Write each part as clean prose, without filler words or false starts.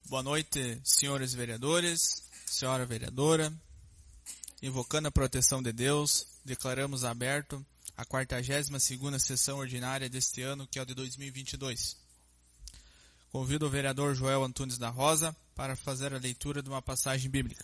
Boa noite, senhores vereadores, senhora vereadora. Invocando a proteção de Deus, declaramos aberto a 42ª sessão ordinária deste ano, que é o de 2022. Convido o vereador Joel Antunes da Rosa para fazer a leitura de uma passagem bíblica.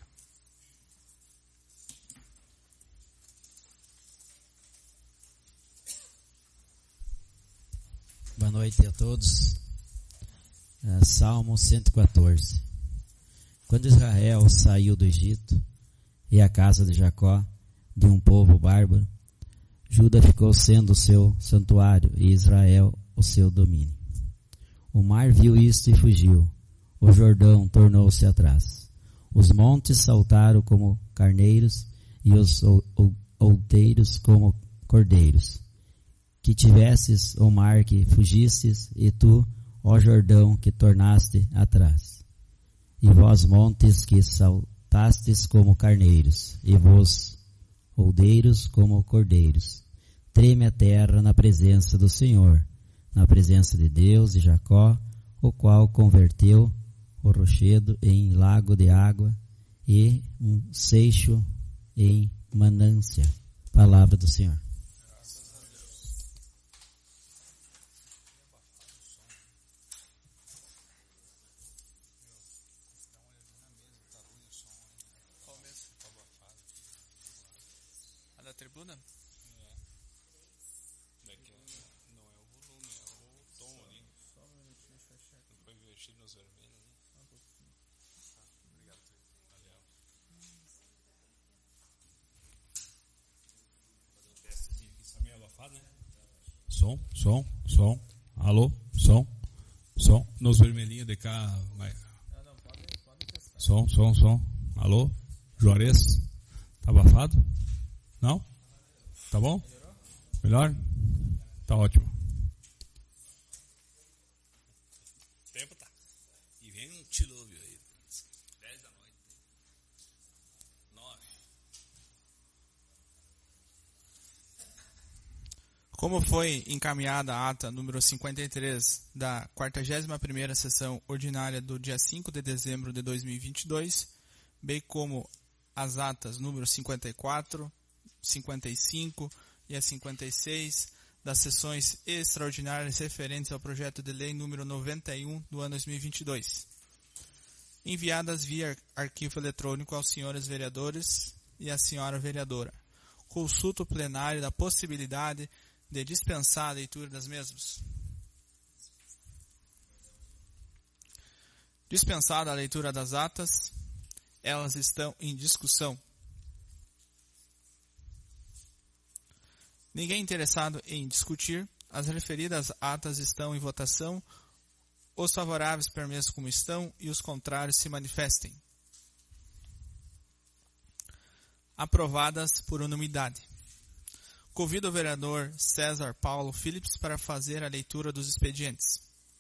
Boa noite a todos. Salmo 114. Quando Israel saiu do Egito e a casa de Jacó de um povo bárbaro, Judá ficou sendo o seu santuário e Israel o seu domínio. O mar viu isto e fugiu. O Jordão tornou-se atrás. Os montes saltaram como carneiros e os outeiros como cordeiros. Que tivesses o mar que fugistes, e tu, ó Jordão, que tornaste atrás. E vós montes que saltastes como carneiros, e vós holdeiros como cordeiros. Treme a terra na presença do Senhor, na presença de Deus e Jacó, o qual converteu o rochedo em lago de água e um seixo em manância. Palavra do Senhor. Tribuna? Daqui não é o volume, é o tom ali. Só um minutinho, deixa eu achar. Não foi investir nos vermelhos, né? Obrigado. Valeu. Fazer um teste aqui, que está meio abafado, né? Som. Alô, som. Nos vermelhinhos de cá. Não, pode testar. Som. Alô, Juarez. Tá abafado? Não? Tá bom? Melhor? Tá ótimo. O tempo tá. E vem um dilúvio aí. 10 da noite. 9. Como foi encaminhada a ata número 53 da 41ª sessão ordinária do dia 5 de dezembro de 2022, bem como as atas número 54, 55 e a 56 das sessões extraordinárias referentes ao projeto de lei número 91 do ano 2022, enviadas via arquivo eletrônico aos senhores vereadores e à senhora vereadora. Consulta o plenário da possibilidade de dispensar a leitura das mesmas. Dispensada a leitura das atas, elas estão em discussão. Ninguém interessado em discutir, as referidas atas estão em votação. Os favoráveis permaneçam como estão e os contrários se manifestem. Aprovadas por unanimidade. Convido o vereador César Paulo Philips para fazer a leitura dos expedientes.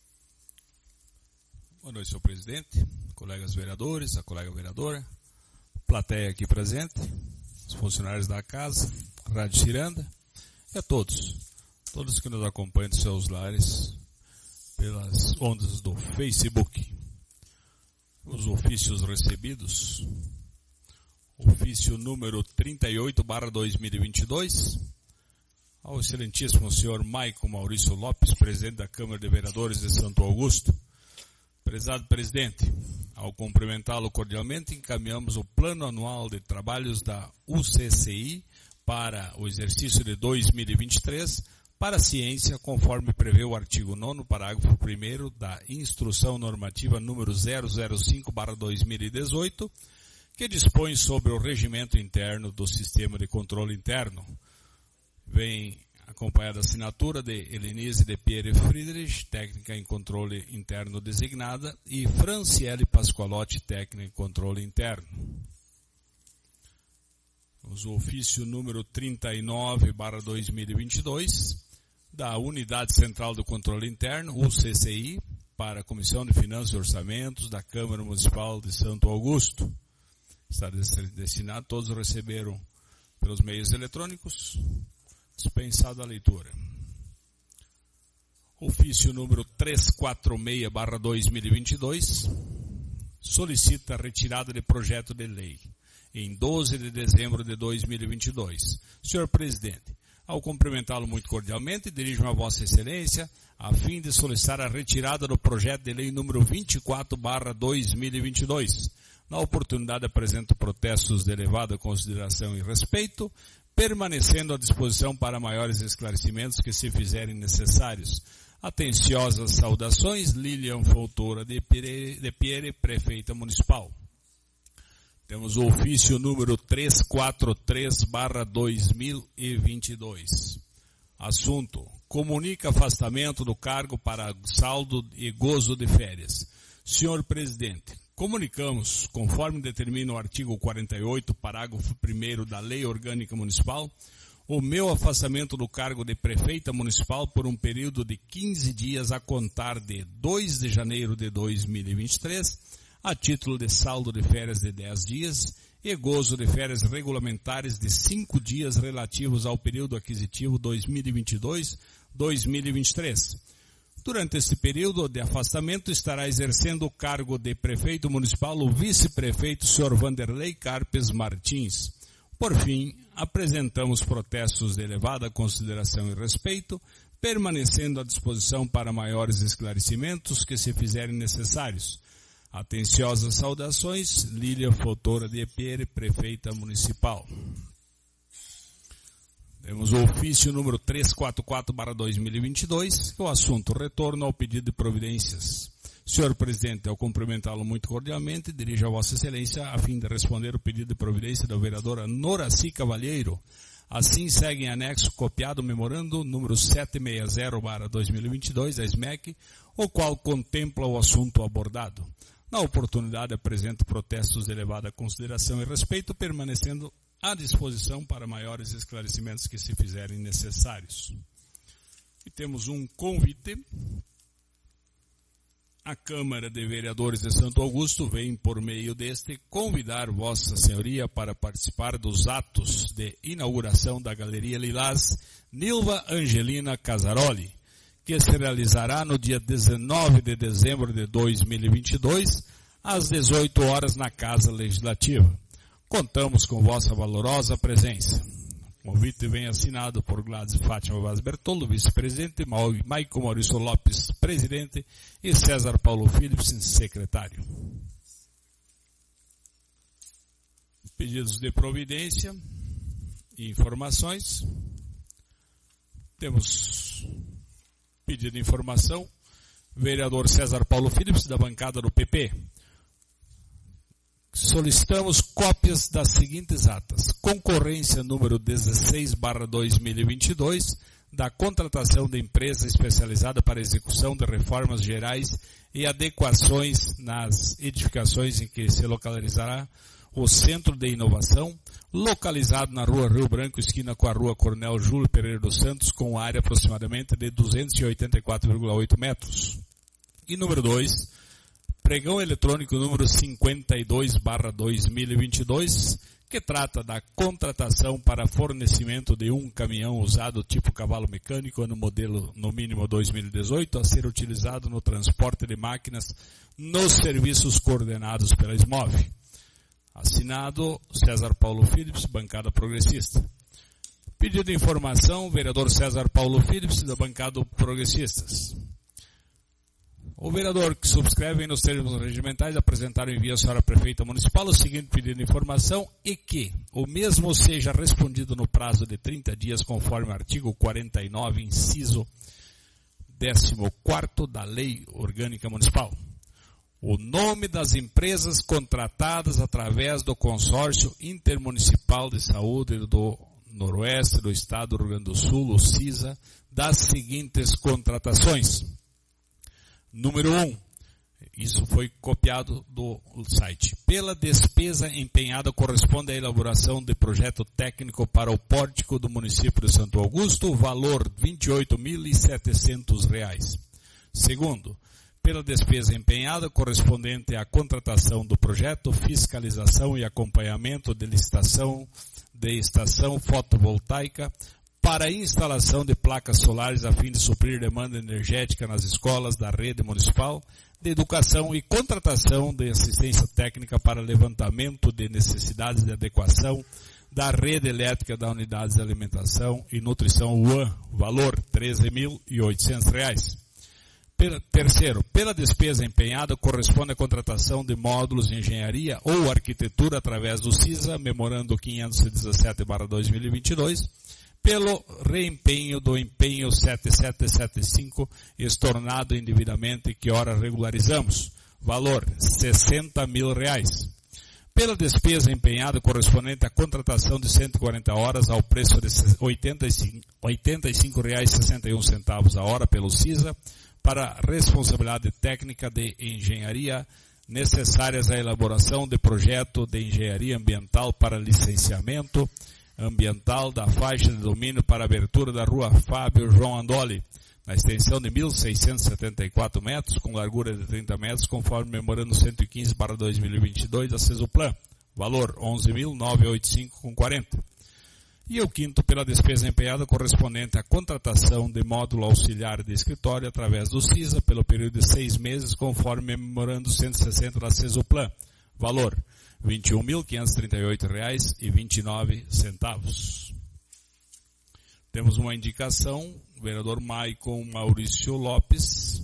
Boa noite, senhor presidente, colegas vereadores, a colega vereadora, plateia aqui presente, os funcionários da casa, Rádio Ciranda, e a todos que nos acompanham dos seus lares, pelas ondas do Facebook. Os ofícios recebidos, ofício número 38/2022, ao excelentíssimo senhor Maico Maurício Lopes, presidente da Câmara de Vereadores de Santo Augusto. Prezado presidente, ao cumprimentá-lo cordialmente, encaminhamos o Plano Anual de Trabalhos da UCCI para o exercício de 2023 para a ciência, conforme prevê o artigo 9º, parágrafo 1º da Instrução Normativa número 005/2018, que dispõe sobre o regimento interno do Sistema de Controle Interno. Vem acompanhada a assinatura de Helenise de Pierre Friedrich, técnica em controle interno designada, e Franciele Pasqualotti, técnica em controle interno. O ofício número 39/2022, da Unidade Central do Controle Interno, UCCI, para a Comissão de Finanças e Orçamentos da Câmara Municipal de Santo Augusto. Está destinado, todos receberam pelos meios eletrônicos. Dispensada a leitura. Ofício número 346/2022, solicita a retirada de projeto de lei em 12 de dezembro de 2022. Senhor presidente, ao cumprimentá-lo muito cordialmente, dirijo-me a Vossa Excelência a fim de solicitar a retirada do projeto de lei número 24/2022. Na oportunidade, apresento protestos de elevada consideração e respeito, permanecendo à disposição para maiores esclarecimentos que se fizerem necessários. Atenciosas saudações, Lilian Fontoura de Piere, Prefeita Municipal. Temos o ofício número 343/2022. Assunto: comunica afastamento do cargo para saldo e gozo de férias. Senhor presidente, comunicamos, conforme determina o artigo 48, parágrafo 1º da Lei Orgânica Municipal, o meu afastamento do cargo de prefeita municipal por um período de 15 dias a contar de 2 de janeiro de 2023, a título de saldo de férias de 10 dias e gozo de férias regulamentares de 5 dias relativos ao período aquisitivo 2022-2023. Durante este período de afastamento estará exercendo o cargo de prefeito municipal o vice-prefeito Sr. Vanderlei Carpes Martins. Por fim, apresentamos protestos de elevada consideração e respeito, permanecendo à disposição para maiores esclarecimentos que se fizerem necessários. Atenciosas saudações, Lília Fontoura de Piere, Prefeita Municipal. Temos o ofício número 344/2022, que é o assunto retorno ao pedido de providências. Senhor presidente, ao cumprimentá-lo muito cordialmente, dirijo a Vossa Excelência a fim de responder o pedido de providência da vereadora Noraci Cavalheiro. Assim segue em anexo copiado o memorando número 760/2022 da SMEC, o qual contempla o assunto abordado. Na oportunidade, apresento protestos de elevada consideração e respeito, permanecendo à disposição para maiores esclarecimentos que se fizerem necessários. E temos um convite. A Câmara de Vereadores de Santo Augusto vem, por meio deste, convidar Vossa Senhoria para participar dos atos de inauguração da Galeria Lilás Nilva Angelina Casaroli, que se realizará no dia 19 de dezembro de 2022, às 18 horas na Casa Legislativa. Contamos com vossa valorosa presença. O convite vem assinado por Gladys Fátima Vaz Bertolo, vice-presidente, Maico Maurício Lopes, presidente, e César Paulo Philips, secretário. Pedidos de providência e informações. Temos pedido de informação, vereador César Paulo Philips, da bancada do PP. Solicitamos cópias das seguintes atas. Concorrência número 16/2022, da contratação de empresa especializada para execução de reformas gerais e adequações nas edificações em que se localizará o Centro de Inovação, localizado na Rua Rio Branco, esquina com a Rua Coronel Júlio Pereira dos Santos, com área aproximadamente de 284,8 metros. E número 2, pregão eletrônico número 52/2022, que trata da contratação para fornecimento de um caminhão usado tipo cavalo mecânico no modelo no mínimo 2018, a ser utilizado no transporte de máquinas nos serviços coordenados pela SMOV. Assinado César Paulo Philips, bancada progressista. Pedido de informação, vereador César Paulo Philips, da bancada progressistas. O vereador que subscreve nos termos regimentais apresentar e envia à senhora prefeita municipal o seguinte pedido de informação e que o mesmo seja respondido no prazo de 30 dias conforme o artigo 49, inciso 14º da Lei Orgânica Municipal. O nome das empresas contratadas através do Consórcio Intermunicipal de Saúde do Noroeste do Estado do Rio Grande do Sul, o CISA, das seguintes contratações. Número 1, isso foi copiado do site. Pela despesa empenhada corresponde à elaboração de projeto técnico para o pórtico do município de Santo Augusto, valor R$ 28.700. Segundo, pela despesa empenhada correspondente à contratação do projeto, fiscalização e acompanhamento de licitação de estação fotovoltaica para a instalação de placas solares a fim de suprir demanda energética nas escolas da rede municipal de educação e contratação de assistência técnica para levantamento de necessidades de adequação da rede elétrica da Unidades de Alimentação e Nutrição UAN, valor R$ 13.800. Terceiro, pela despesa empenhada, corresponde à contratação de módulos de engenharia ou arquitetura através do CISA, memorando 517/2022, pelo reempenho do empenho 7775, estornado indevidamente, que ora regularizamos, valor R$ 60.000. Pela despesa empenhada correspondente à contratação de 140 horas ao preço de R$ 85,61 a hora pelo CISA, para responsabilidade técnica de engenharia necessárias à elaboração de projeto de engenharia ambiental para licenciamento ambiental da faixa de domínio para abertura da rua Fábio João Andoli, na extensão de 1.674 metros, com largura de 30 metros, conforme memorando 115/2022 da Cesuplan, valor R$ 11.985,40. E o quinto, pela despesa empenhada correspondente à contratação de módulo auxiliar de escritório através do CISA pelo período de 6 meses, conforme memorando 160 da Cesuplan, valor R$ 21.538,29. Temos uma indicação, o vereador Maicon Maurício Lopes,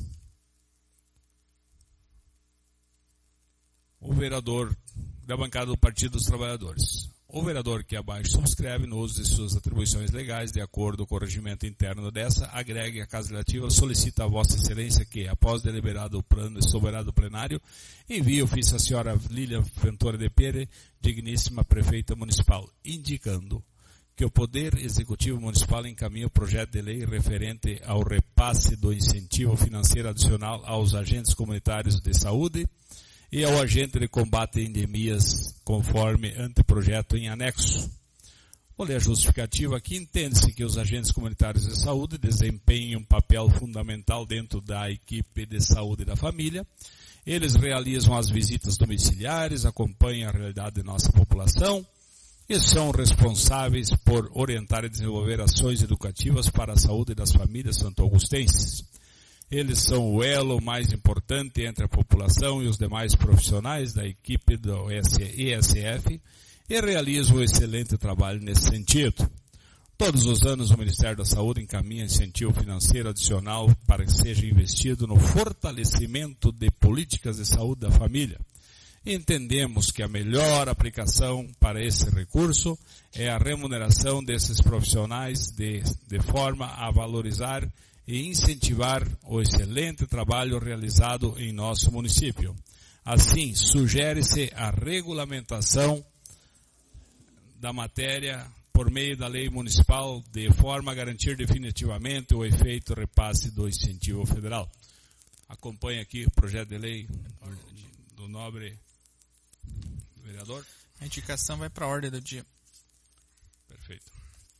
o vereador da bancada do Partido dos Trabalhadores. O vereador que abaixo subscreve, no uso de suas atribuições legais, de acordo com o regimento interno dessa, agregue a Casa Legislativa, solicita a Vossa Excelência que, após deliberado o plano e soberano plenário, envie ofício à senhora Lília Ventura de Pere, digníssima prefeita municipal, indicando que o Poder Executivo Municipal encaminha o projeto de lei referente ao repasse do incentivo financeiro adicional aos agentes comunitários de saúde e ao agente de combate a endemias, conforme anteprojeto em anexo. Vou ler a justificativa aqui. Entende-se que os agentes comunitários de saúde desempenham um papel fundamental dentro da equipe de saúde da família. Eles realizam as visitas domiciliares, acompanham a realidade de nossa população e são responsáveis por orientar e desenvolver ações educativas para a saúde das famílias santo-augustenses. Eles são o elo mais importante entre a população e os demais profissionais da equipe do ESF e realizam um excelente trabalho nesse sentido. Todos os anos o Ministério da Saúde encaminha incentivo financeiro adicional para que seja investido no fortalecimento de políticas de saúde da família. Entendemos que a melhor aplicação para esse recurso é a remuneração desses profissionais de forma a valorizar e incentivar o excelente trabalho realizado em nosso município. Assim, sugere-se a regulamentação da matéria por meio da lei municipal, de forma a garantir definitivamente o efeito repasse do incentivo federal. Acompanhe aqui o projeto de lei do nobre vereador. A indicação vai para a ordem do dia. Perfeito.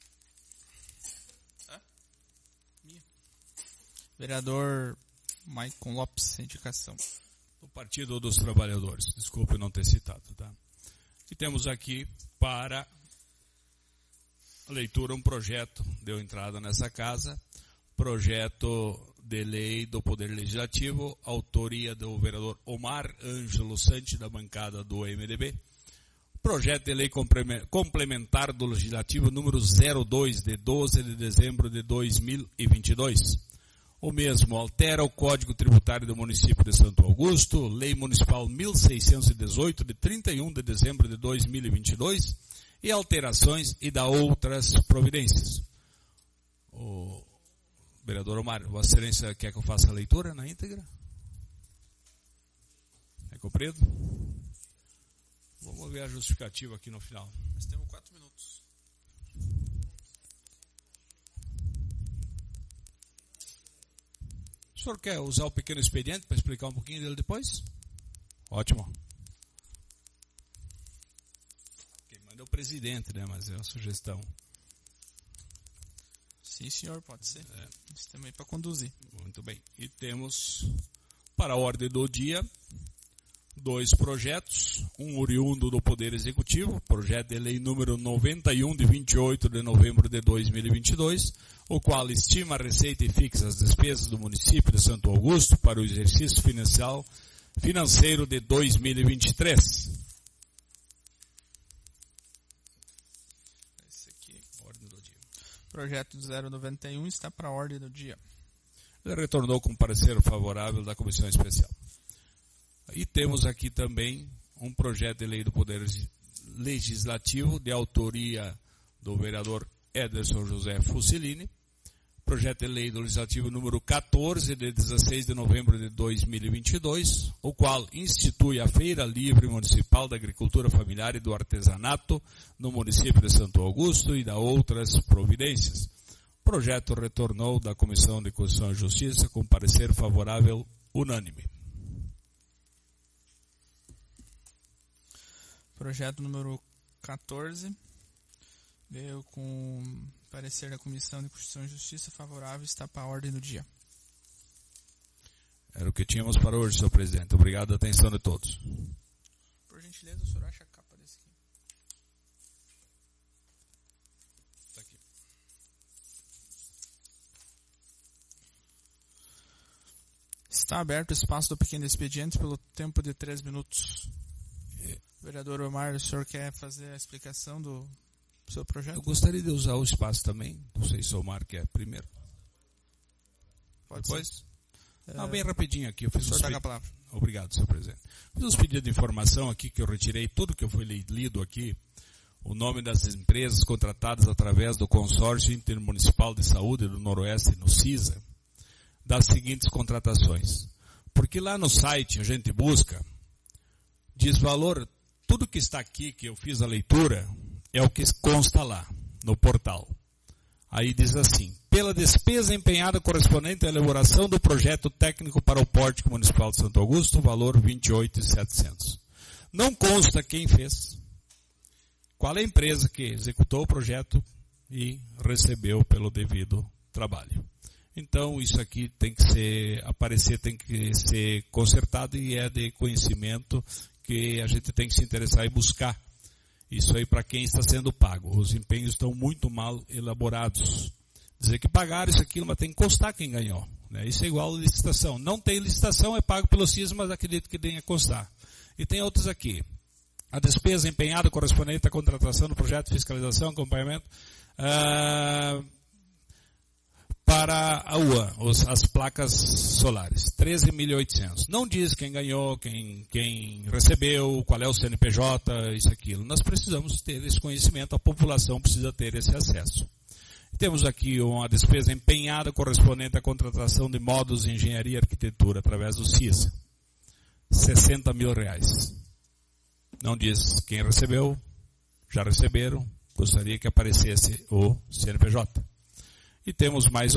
Vereador Maicon Lopes, indicação. Do Partido dos Trabalhadores. Desculpe não ter citado, tá? E temos aqui para a leitura um projeto, deu entrada nessa casa, projeto de lei do Poder Legislativo, autoria do vereador Omar Ângelo Santi, da bancada do MDB. Projeto de lei complementar do Legislativo número 02, de 12 de dezembro de 2022. O mesmo altera o Código Tributário do município de Santo Augusto, Lei Municipal 1618, de 31 de dezembro de 2022, e alterações e dá outras providências. O vereador Omar, Vossa Excelência quer que eu faça a leitura na íntegra? É cumprido? Vamos ver a justificativa aqui no final. Nós temos 4 minutos. O senhor quer usar o pequeno expediente para explicar um pouquinho dele depois? Ótimo. Quem manda é o presidente, né? Mas é uma sugestão. Sim, senhor, pode ser. Nós temos aí para conduzir. Muito bem. E temos, para a ordem do dia, 2 projetos, um oriundo do Poder Executivo, projeto de lei número 91 de 28 de novembro de 2022, o qual estima a receita e fixa as despesas do município de Santo Augusto para o exercício financeiro de 2023. Esse aqui, ordem do dia. Projeto 091 está para a ordem do dia. Ele retornou com parecer favorável da Comissão Especial. E temos aqui também um projeto de lei do Poder Legislativo, de autoria do vereador Ederson José Fusilini, projeto de lei do Legislativo número 14, de 16 de novembro de 2022, o qual institui a Feira Livre Municipal da Agricultura Familiar e do Artesanato no município de Santo Augusto e da outras providências. O projeto retornou da Comissão de Constituição e Justiça com parecer favorável unânime. Projeto número 14 veio com parecer da Comissão de Constituição e Justiça favorável, está para a ordem do dia. Era o que tínhamos para hoje, senhor presidente. Obrigado pela atenção de todos. Por gentileza, o senhor acha a capa desse aqui? Está aqui. Está aberto o espaço do pequeno expediente pelo tempo de 3 minutos. Vereador Omar, o senhor quer fazer a explicação do seu projeto? Eu gostaria de usar o espaço também. Não sei se o Omar quer primeiro. Pode Depois? ser. Não, bem rapidinho aqui. Eu fiz o senhor dá a palavra. Obrigado, senhor presidente. Fiz uns pedidos de informação aqui que eu retirei tudo que foi lido aqui. O nome das empresas contratadas através do Consórcio Intermunicipal de Saúde do Noroeste, no CISA, das seguintes contratações. Porque lá no site a gente busca, diz valor. Tudo que está aqui, que eu fiz a leitura, é o que consta lá, no portal. Aí diz assim, pela despesa empenhada correspondente à elaboração do projeto técnico para o Pórtico Municipal de Santo Augusto, valor 28.700. Não consta quem fez, qual é a empresa que executou o projeto e recebeu pelo devido trabalho. Então, isso aqui tem que ser consertado e é de conhecimento que a gente tem que se interessar e buscar isso aí para quem está sendo pago. Os empenhos estão muito mal elaborados. Dizer que pagaram isso aqui, mas tem que constar quem ganhou. Né? Isso é igual a licitação. Não tem licitação, é pago pelo CIS, mas acredito que tenha que constar. E tem outros aqui. A despesa empenhada correspondente à contratação do projeto de fiscalização, acompanhamento, para a UAN, as placas solares, 13.800. Não diz quem ganhou, quem recebeu, qual é o CNPJ, isso, aquilo. Nós precisamos ter esse conhecimento, a população precisa ter esse acesso. Temos aqui uma despesa empenhada correspondente à contratação de módulos de engenharia e arquitetura através do CISA, R$60.000. Não diz quem recebeu, já receberam, gostaria que aparecesse o CNPJ. E temos mais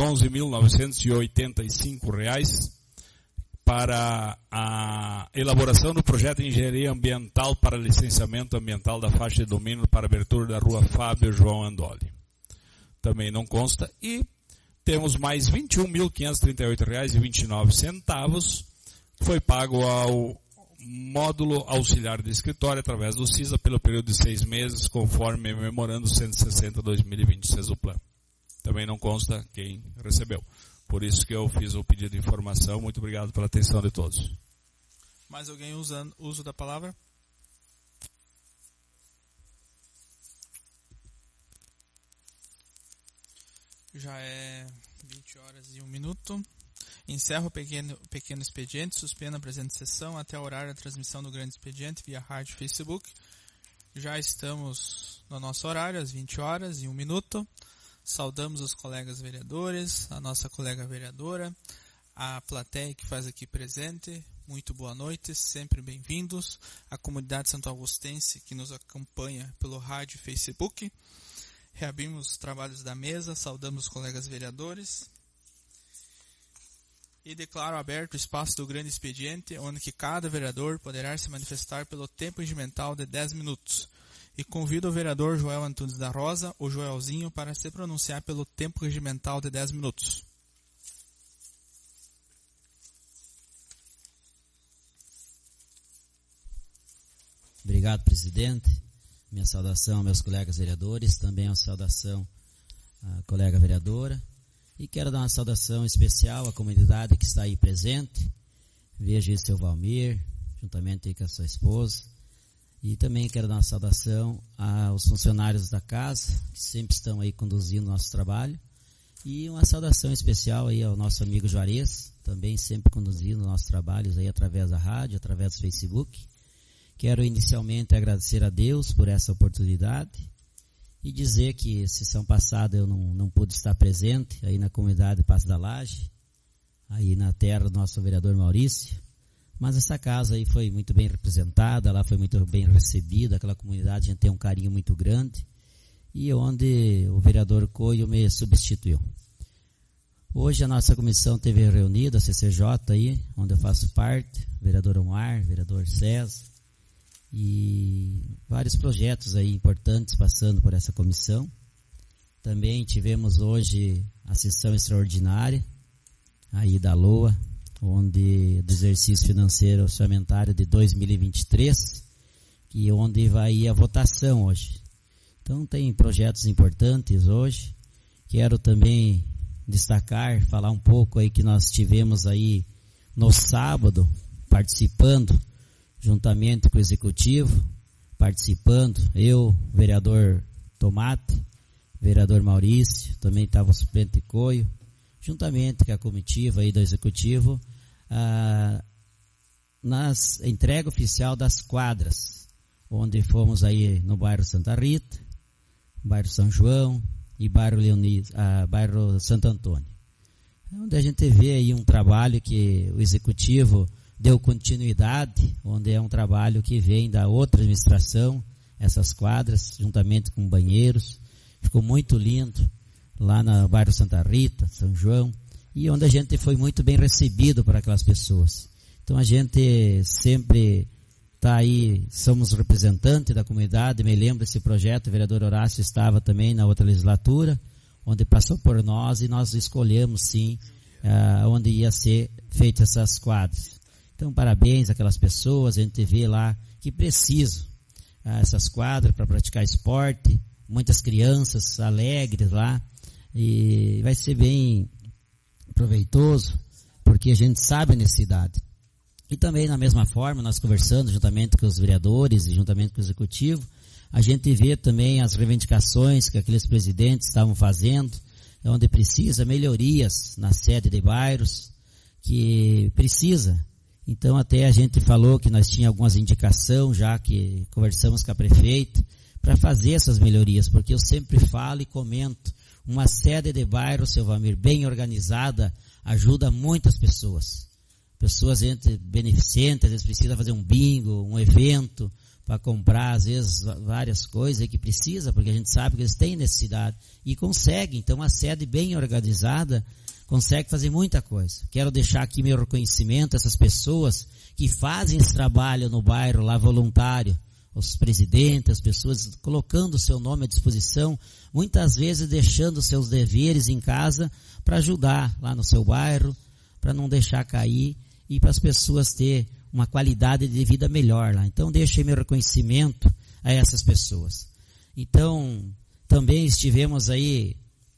R$11.985 para a elaboração do projeto de engenharia ambiental para licenciamento ambiental da faixa de domínio para abertura da rua Fábio João Andoli. Também não consta. E temos mais R$21.538,29, foi pago ao módulo auxiliar de escritório através do CISA pelo período de 6 meses, conforme memorando 160/2020 CESUPLAN. Também não consta quem recebeu. Por isso que eu fiz o pedido de informação. Muito obrigado pela atenção de todos. Mais alguém uso da palavra? Já é 20h01. Encerro o pequeno expediente, suspendo a presente sessão até o horário da transmissão do grande expediente via rádio e Facebook. Já estamos no nosso horário, às 20h01. Saudamos os colegas vereadores, a nossa colega vereadora, a plateia que faz aqui presente. Muito boa noite, sempre bem-vindos. A comunidade santo augustense que nos acompanha pelo rádio e Facebook. Reabrimos os trabalhos da mesa, saudamos os colegas vereadores. E declaro aberto o espaço do grande expediente, onde que cada vereador poderá se manifestar pelo tempo regimental de 10 minutos. E convido o vereador Joel Antunes da Rosa, o Joelzinho, para se pronunciar pelo tempo regimental de 10 minutos. Obrigado, presidente. Minha saudação aos meus colegas vereadores, também uma saudação à colega vereadora. E quero dar uma saudação especial à comunidade que está aí presente. Vejo aí o seu Valmir, juntamente aí com a sua esposa. E também quero dar uma saudação aos funcionários da casa, que sempre estão aí conduzindo o nosso trabalho. E uma saudação especial aí ao nosso amigo Juarez, também sempre conduzindo nossos trabalhos aí através da rádio, através do Facebook. Quero inicialmente agradecer a Deus por essa oportunidade e dizer que sessão passada eu não pude estar presente aí na comunidade Passo da Laje, aí na terra do nosso vereador Maurício, mas essa casa aí foi muito bem representada, lá foi muito bem recebida, aquela comunidade a gente tem um carinho muito grande, e onde o vereador Coelho me substituiu. Hoje a nossa comissão teve reunida, a CCJ aí, onde eu faço parte, vereador Omar, vereador César, e vários projetos aí importantes passando por essa comissão. Também tivemos hoje a sessão extraordinária aí da LOA, onde do exercício financeiro orçamentário de 2023, e onde vai a votação hoje. Então tem projetos importantes hoje. Quero também destacar, falar um pouco aí que nós tivemos aí no sábado, participando, juntamente com o executivo, participando, eu, vereador Tomate, vereador Maurício, também estava o suplente Coio, juntamente com a comitiva aí do executivo, nas entrega oficial das quadras, onde fomos aí no bairro Santa Rita, bairro São João e bairro bairro Santo Antônio. Onde a gente vê aí um trabalho que o executivo deu continuidade, onde é um trabalho que vem da outra administração, essas quadras, juntamente com banheiros. Ficou muito lindo lá no bairro Santa Rita, São João, e onde a gente foi muito bem recebido por aquelas pessoas. Então a gente sempre está aí, somos representantes da comunidade. Me lembro desse projeto, o vereador Horácio estava também na outra legislatura, onde passou por nós e nós escolhemos sim onde ia ser feitas essas quadras. Então parabéns àquelas pessoas, a gente vê lá que precisam essas quadras para praticar esporte, muitas crianças alegres lá, e vai ser bem proveitoso, porque a gente sabe a necessidade. E também, da mesma forma, nós conversando juntamente com os vereadores e juntamente com o executivo, a gente vê também as reivindicações que aqueles presidentes estavam fazendo, onde precisa melhorias na sede de bairros, que precisa. Então até a gente falou que nós tínhamos algumas indicações, já que conversamos com a prefeita, para fazer essas melhorias, porque eu sempre falo e comento, uma sede de bairro, seu Valmir, bem organizada, ajuda muitas pessoas. Pessoas beneficentes, às vezes precisa fazer um bingo, um evento, para comprar, às vezes, várias coisas que precisa, porque a gente sabe que eles têm necessidade, e conseguem. Então uma sede bem organizada consegue fazer muita coisa. Quero deixar aqui meu reconhecimento a essas pessoas que fazem esse trabalho no bairro lá voluntário, os presidentes, as pessoas colocando o seu nome à disposição, muitas vezes deixando seus deveres em casa para ajudar lá no seu bairro, para não deixar cair e para as pessoas ter uma qualidade de vida melhor lá. Então deixei meu reconhecimento a essas pessoas. Então também estivemos aí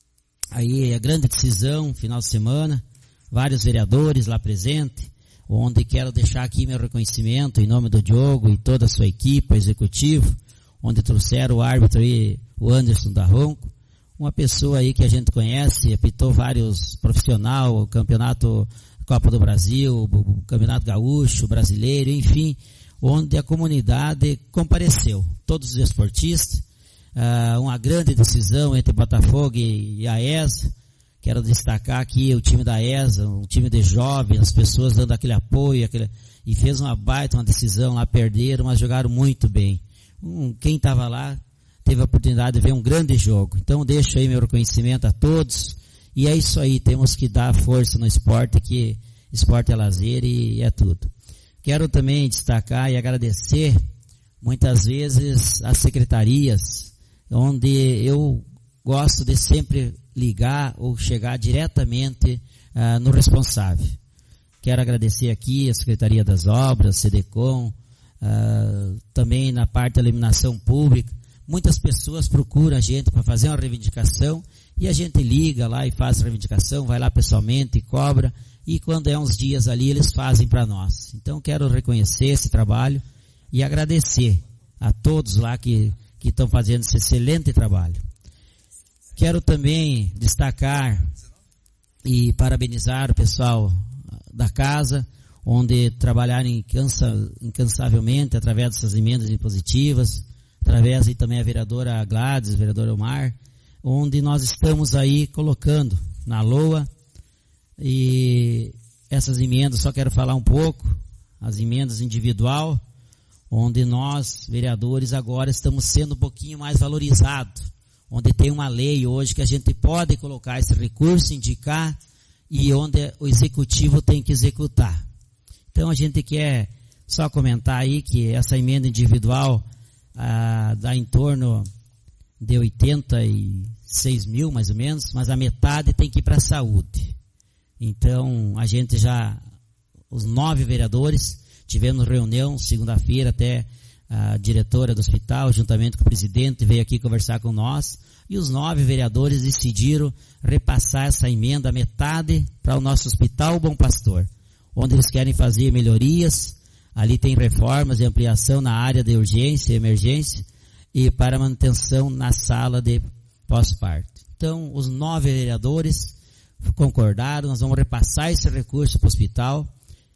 a grande decisão, final de semana, vários vereadores lá presentes, onde quero deixar aqui meu reconhecimento em nome do Diogo e toda a sua equipe, executivo, onde trouxeram o árbitro aí, o Anderson da Ronco, uma pessoa aí que a gente conhece, apitou vários profissionais, o campeonato Copa do Brasil, o campeonato gaúcho, brasileiro, enfim, onde a comunidade compareceu, todos os esportistas, uma grande decisão entre Botafogo e a ESA. Quero destacar aqui o time da ESA, um time de jovens, as pessoas dando aquele apoio, e fez uma decisão lá, perderam, mas jogaram muito bem. Quem estava lá teve a oportunidade de ver um grande jogo. Então deixo aí meu reconhecimento a todos, e é isso aí, temos que dar força no esporte, que esporte é lazer e é tudo. Quero também destacar e agradecer muitas vezes as secretarias, onde eu gosto de sempre ligar ou chegar diretamente no responsável. Quero agradecer aqui a Secretaria das Obras, CDCOM, também na parte da iluminação pública. Muitas pessoas procuram a gente para fazer uma reivindicação e a gente liga lá e faz a reivindicação, vai lá pessoalmente e cobra, e quando é uns dias ali eles fazem para nós. Então quero reconhecer esse trabalho e agradecer a todos lá que estão fazendo esse excelente trabalho. Quero também destacar e parabenizar o pessoal da casa, onde trabalharam incansavelmente através dessas emendas impositivas, através e também a vereadora Gladys, o vereador Omar, onde nós estamos aí colocando na LOA, e essas emendas, só quero falar um pouco, as emendas individual, onde nós, vereadores, agora estamos sendo um pouquinho mais valorizados, onde tem uma lei hoje que a gente pode colocar esse recurso, indicar, e onde o executivo tem que executar. Então a gente quer só comentar aí que essa emenda individual dá em torno de 86 mil, mais ou menos, mas a metade tem que ir para a saúde. Então a gente já, os 9 vereadores, tivemos reunião segunda-feira, até a diretora do hospital, juntamente com o presidente, veio aqui conversar com nós, e os 9 vereadores decidiram repassar essa emenda, metade, para o nosso hospital Bom Pastor, onde eles querem fazer melhorias. Ali tem reformas e ampliação na área de urgência e emergência e para manutenção na sala de pós-parto. Então, os 9 vereadores concordaram, nós vamos repassar esse recurso para o hospital.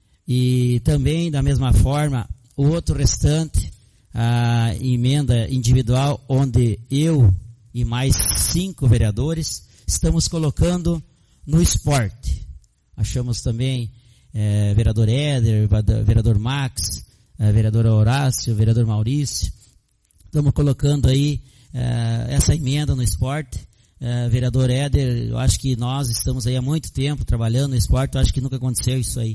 E também, da mesma forma, o outro restante, a emenda individual, onde eu e mais 5 vereadores estamos colocando no esporte. Achamos também vereador Éder, vereador Max, vereador Horácio, vereador Maurício. Estamos colocando aí essa emenda no esporte. Vereador Éder, eu acho que nós estamos aí há muito tempo trabalhando no esporte, eu acho que nunca aconteceu isso aí.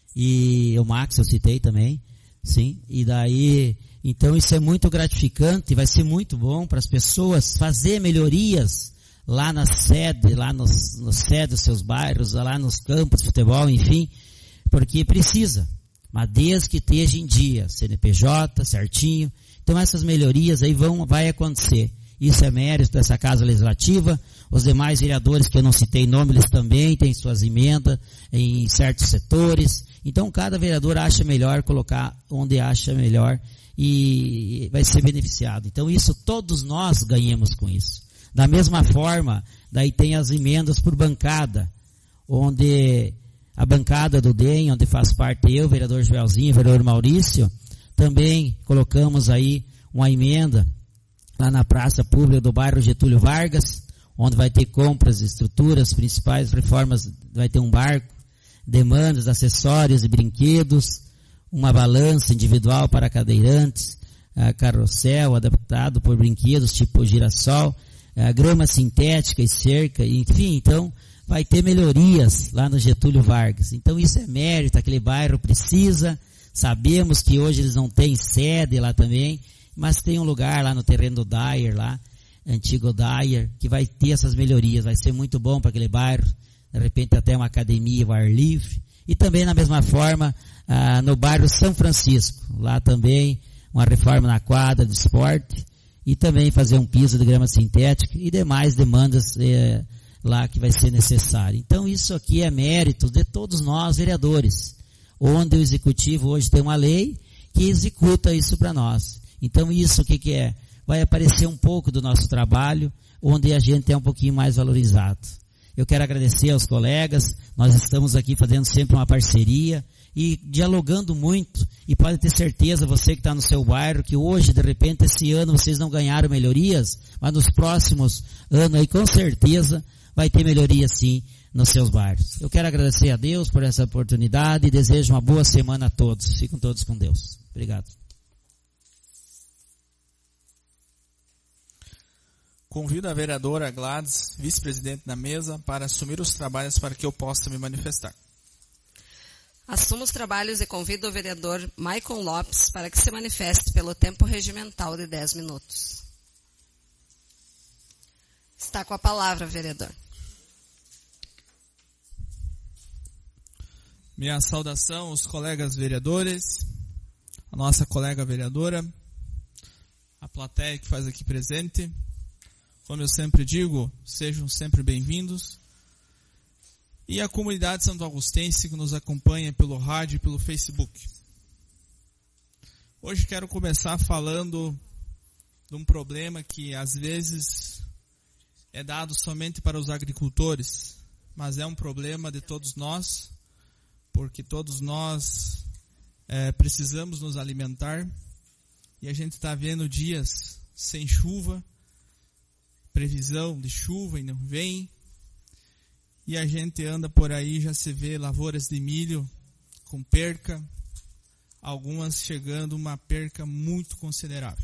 E o Max eu citei também, sim. E daí, então isso é muito gratificante, vai ser muito bom para as pessoas fazer melhorias lá na sede, lá nos sedes dos seus bairros, lá nos campos de futebol, enfim, porque precisa, mas desde que esteja em dia, CNPJ, certinho. Então essas melhorias aí vai acontecer. Isso é mérito dessa Casa Legislativa. Os demais vereadores que eu não citei nome, eles também têm suas emendas em certos setores. Então cada vereador acha melhor colocar onde acha melhor e vai ser beneficiado. Então isso, todos nós ganhamos com isso. Da mesma forma, daí tem as emendas por bancada, onde a bancada do DEM, onde faz parte eu, vereador Joelzinho, vereador Maurício, também colocamos aí uma emenda lá na praça pública do bairro Getúlio Vargas, onde vai ter compras, estruturas principais, reformas, vai ter um barco, demandas, acessórios e brinquedos, uma balança individual para cadeirantes, carrossel adaptado por brinquedos tipo girassol, grama sintética e cerca, enfim, então vai ter melhorias lá no Getúlio Vargas. Então isso é mérito, aquele bairro precisa, sabemos que hoje eles não têm sede lá também, mas tem um lugar lá no terreno do Dyer, lá, antigo Dyer, que vai ter essas melhorias, vai ser muito bom para aquele bairro, de repente até uma academia ao ar livre, e também na mesma forma, no bairro São Francisco, lá também uma reforma na quadra de esporte, e também fazer um piso de grama sintética, e demais demandas lá que vai ser necessário. Então isso aqui é mérito de todos nós, vereadores, onde o executivo hoje tem uma lei que executa isso para nós. Então isso o que é? Vai aparecer um pouco do nosso trabalho, onde a gente é um pouquinho mais valorizado. Eu quero agradecer aos colegas, nós estamos aqui fazendo sempre uma parceria e dialogando muito, e pode ter certeza, você que está no seu bairro, que hoje, de repente, esse ano vocês não ganharam melhorias, mas nos próximos anos aí com certeza vai ter melhoria sim nos seus bairros. Eu quero agradecer a Deus por essa oportunidade e desejo uma boa semana a todos. Fiquem todos com Deus. Obrigado. Convido a vereadora Gladys, vice-presidente da mesa, para assumir os trabalhos para que eu possa me manifestar. Assumo os trabalhos e convido o vereador Maicon Lopes para que se manifeste pelo tempo regimental de 10 minutos. Está com a palavra, vereador. Minha saudação aos colegas vereadores, a nossa colega vereadora, a plateia que faz aqui presente. Como eu sempre digo, sejam sempre bem-vindos. E a comunidade santo augustense que nos acompanha pelo rádio e pelo Facebook. Hoje quero começar falando de um problema que às vezes é dado somente para os agricultores, mas é um problema de todos nós, porque todos nós precisamos nos alimentar, e a gente está vendo dias sem chuva, previsão de chuva e não vem, e a gente anda por aí, já se vê lavouras de milho com perca, algumas chegando a uma perca muito considerável.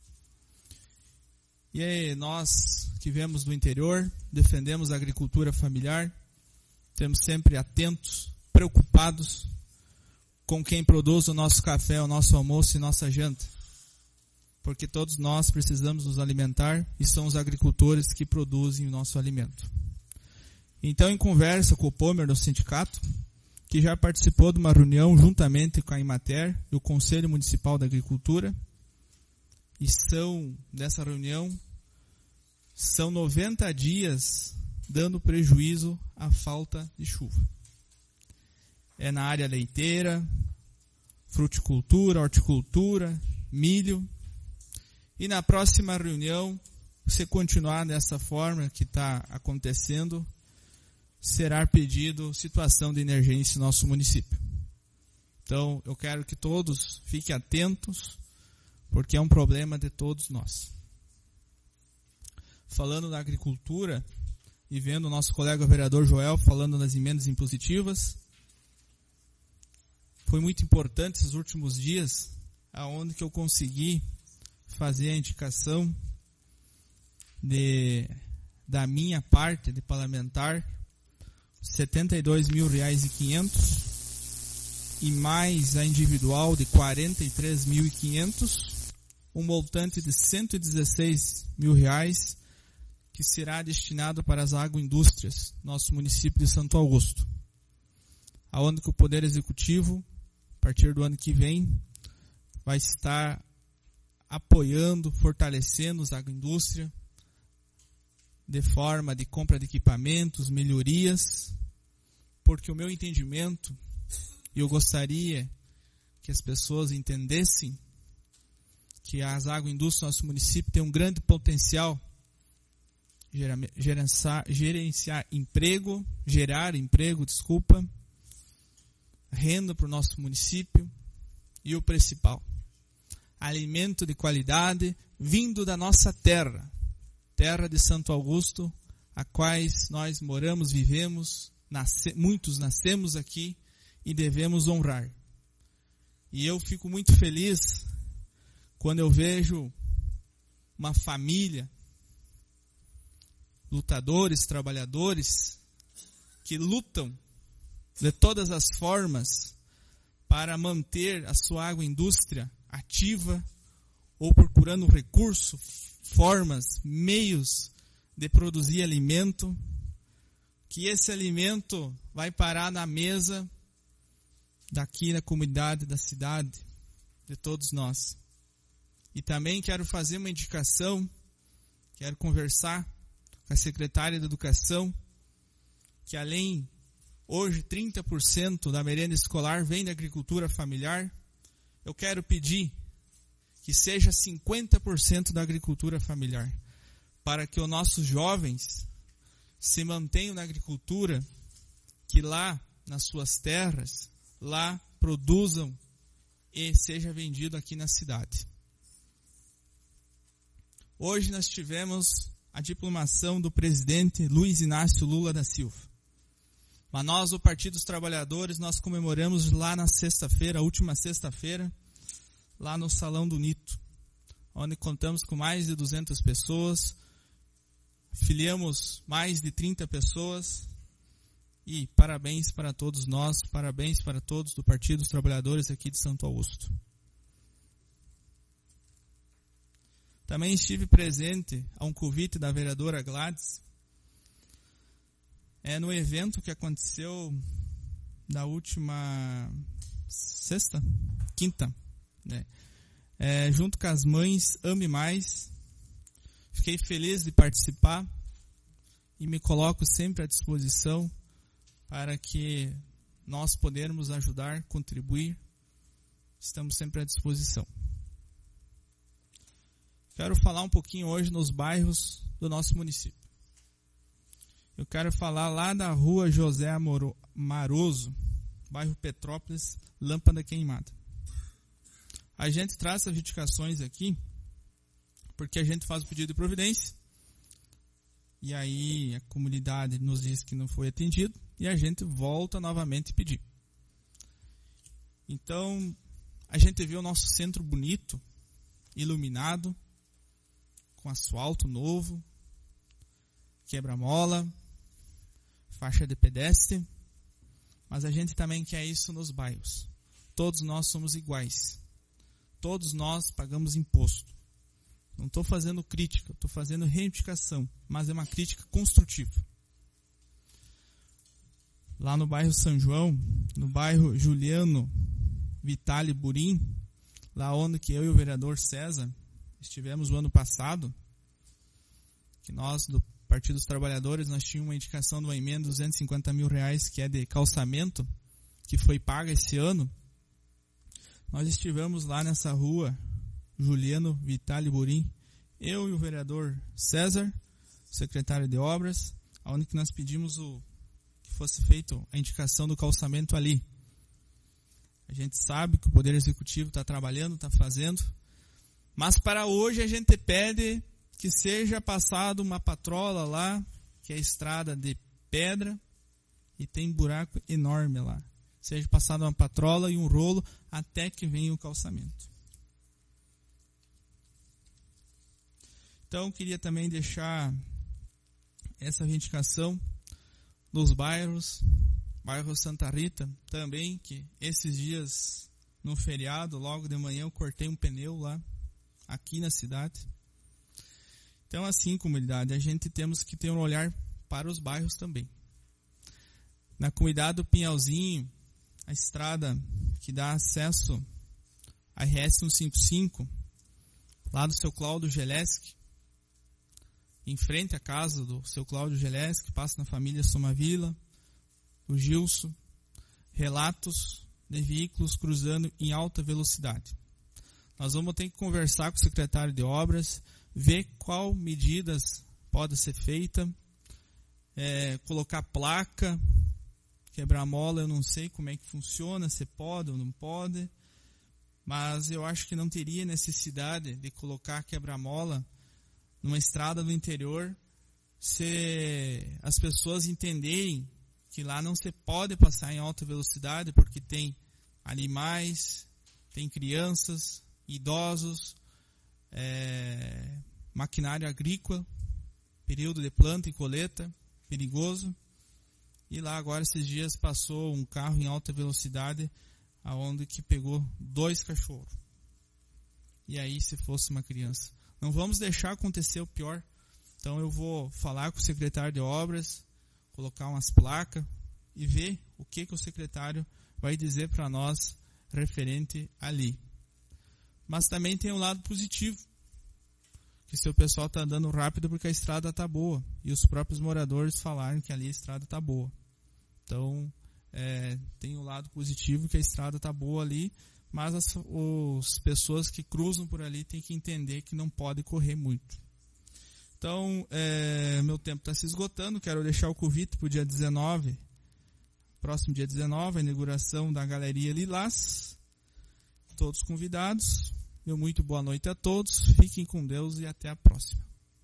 E aí, nós que viemos do interior, defendemos a agricultura familiar, estamos sempre atentos, preocupados com quem produz o nosso café, o nosso almoço e nossa janta. Porque todos nós precisamos nos alimentar e são os agricultores que produzem o nosso alimento. Então, em conversa com o Pomer do sindicato, que já participou de uma reunião juntamente com a Imater e o Conselho Municipal da Agricultura, e dessa reunião, são 90 dias dando prejuízo à falta de chuva. É na área leiteira, fruticultura, horticultura, milho. E na próxima reunião, se continuar dessa forma que está acontecendo, será pedido situação de emergência no nosso município. Então, eu quero que todos fiquem atentos, porque é um problema de todos nós. Falando da agricultura, e vendo o nosso colega vereador Joel falando das emendas impositivas, foi muito importante esses últimos dias, aonde que eu consegui fazer a indicação da minha parte de parlamentar, R$ 72.500 e mais a individual de R$ 43.500, um montante de R$ 116.000 que será destinado para as agroindústrias, nosso município de Santo Augusto. Aonde que o Poder Executivo, a partir do ano que vem, vai estar apoiando, fortalecendo as agroindústrias de forma de compra de equipamentos, melhorias, porque o meu entendimento, e eu gostaria que as pessoas entendessem que as agroindústrias do nosso município têm um grande potencial gerenciar emprego, renda para o nosso município e o principal, alimento de qualidade vindo da nossa terra de Santo Augusto, a quais nós moramos, vivemos, muitos nascemos aqui e devemos honrar. E eu fico muito feliz quando eu vejo uma família, lutadores, trabalhadores, que lutam de todas as formas para manter a sua agroindústria ativa ou procurando recurso, formas, meios de produzir alimento, que esse alimento vai parar na mesa daqui na comunidade da cidade, de todos nós. E também quero fazer uma indicação, quero conversar com a secretária de Educação, que além, hoje 30% da merenda escolar vem da agricultura familiar, eu quero pedir que seja 50% da agricultura familiar, para que os nossos jovens se mantenham na agricultura, que lá nas suas terras, lá produzam e seja vendido aqui na cidade. Hoje nós tivemos a diplomação do presidente Luiz Inácio Lula da Silva. Mas nós, o Partido dos Trabalhadores, nós comemoramos lá na sexta-feira, a última sexta-feira, lá no Salão do Nito, onde contamos com mais de 200 pessoas, filiamos mais de 30 pessoas, e parabéns para todos nós, parabéns para todos do Partido dos Trabalhadores aqui de Santo Augusto. Também estive presente a um convite da vereadora Gladys, no evento que aconteceu na última quinta, né? Junto com as mães, Ame Mais. Fiquei feliz de participar e me coloco sempre à disposição para que nós podermos ajudar, contribuir. Estamos sempre à disposição. Quero falar um pouquinho hoje nos bairros do nosso município. Eu quero falar lá da rua José Maroso, bairro Petrópolis, Lâmpada Queimada. A gente traz essas reivindicações aqui porque a gente faz o pedido de providência e aí a comunidade nos diz que não foi atendido e a gente volta novamente a pedir. Então, a gente vê o nosso centro bonito, iluminado, com asfalto novo, quebra-mola, faixa de pedestre, mas a gente também quer isso nos bairros. Todos nós somos iguais. Todos nós pagamos imposto. Não estou fazendo crítica, estou fazendo reivindicação, mas é uma crítica construtiva. Lá no bairro São João, no bairro Juliano Vitale Burim, lá onde que eu e o vereador César estivemos o ano passado, que nós, do Partido dos Trabalhadores, nós tínhamos uma indicação de uma emenda de R$250 mil, que é de calçamento, que foi paga esse ano. Nós estivemos lá nessa rua, Juliano Vitale Burim, eu e o vereador César, secretário de obras, onde que nós pedimos que fosse feita a indicação do calçamento ali. A gente sabe que o Poder Executivo está trabalhando, está fazendo, mas para hoje a gente pede que seja passado uma patrola lá, que é a estrada de pedra, e tem buraco enorme lá. Seja passada uma patrola e um rolo até que venha o calçamento. Então, queria também deixar essa reivindicação nos bairros, bairro Santa Rita também, que esses dias, no feriado, logo de manhã, eu cortei um pneu lá, aqui na cidade. Então, assim, comunidade, a gente temos que ter um olhar para os bairros também. Na comunidade do Pinhalzinho, a estrada que dá acesso à RS 155, lá do seu Cláudio Geleski, em frente à casa do seu Cláudio Geleski, passa na família Somavila, o Gilson, relatos de veículos cruzando em alta velocidade. Nós vamos ter que conversar com o secretário de obras, ver qual medidas pode ser feita, colocar placa, quebra-mola, eu não sei como é que funciona, se pode ou não pode, mas eu acho que não teria necessidade de colocar quebra-mola numa estrada do interior, se as pessoas entenderem que lá não se pode passar em alta velocidade, porque tem animais, tem crianças, idosos, maquinário agrícola, período de planta e colheita, perigoso. E lá agora esses dias passou um carro em alta velocidade, aonde que pegou 2 cachorros. E aí se fosse uma criança. Não vamos deixar acontecer o pior. Então eu vou falar com o secretário de obras, colocar umas placas e ver o que o secretário vai dizer para nós referente ali. Mas também tem um lado positivo, que se o pessoal está andando rápido porque a estrada está boa. E os próprios moradores falaram que ali a estrada está boa. Então tem um lado positivo que a estrada está boa ali, mas as pessoas que cruzam por ali têm que entender que não pode correr muito. Então, meu tempo está se esgotando, quero deixar o convite para o dia 19, próximo dia 19, a inauguração da Galeria Lilás. Todos convidados. Meu muito boa noite a todos, fiquem com Deus e até a próxima.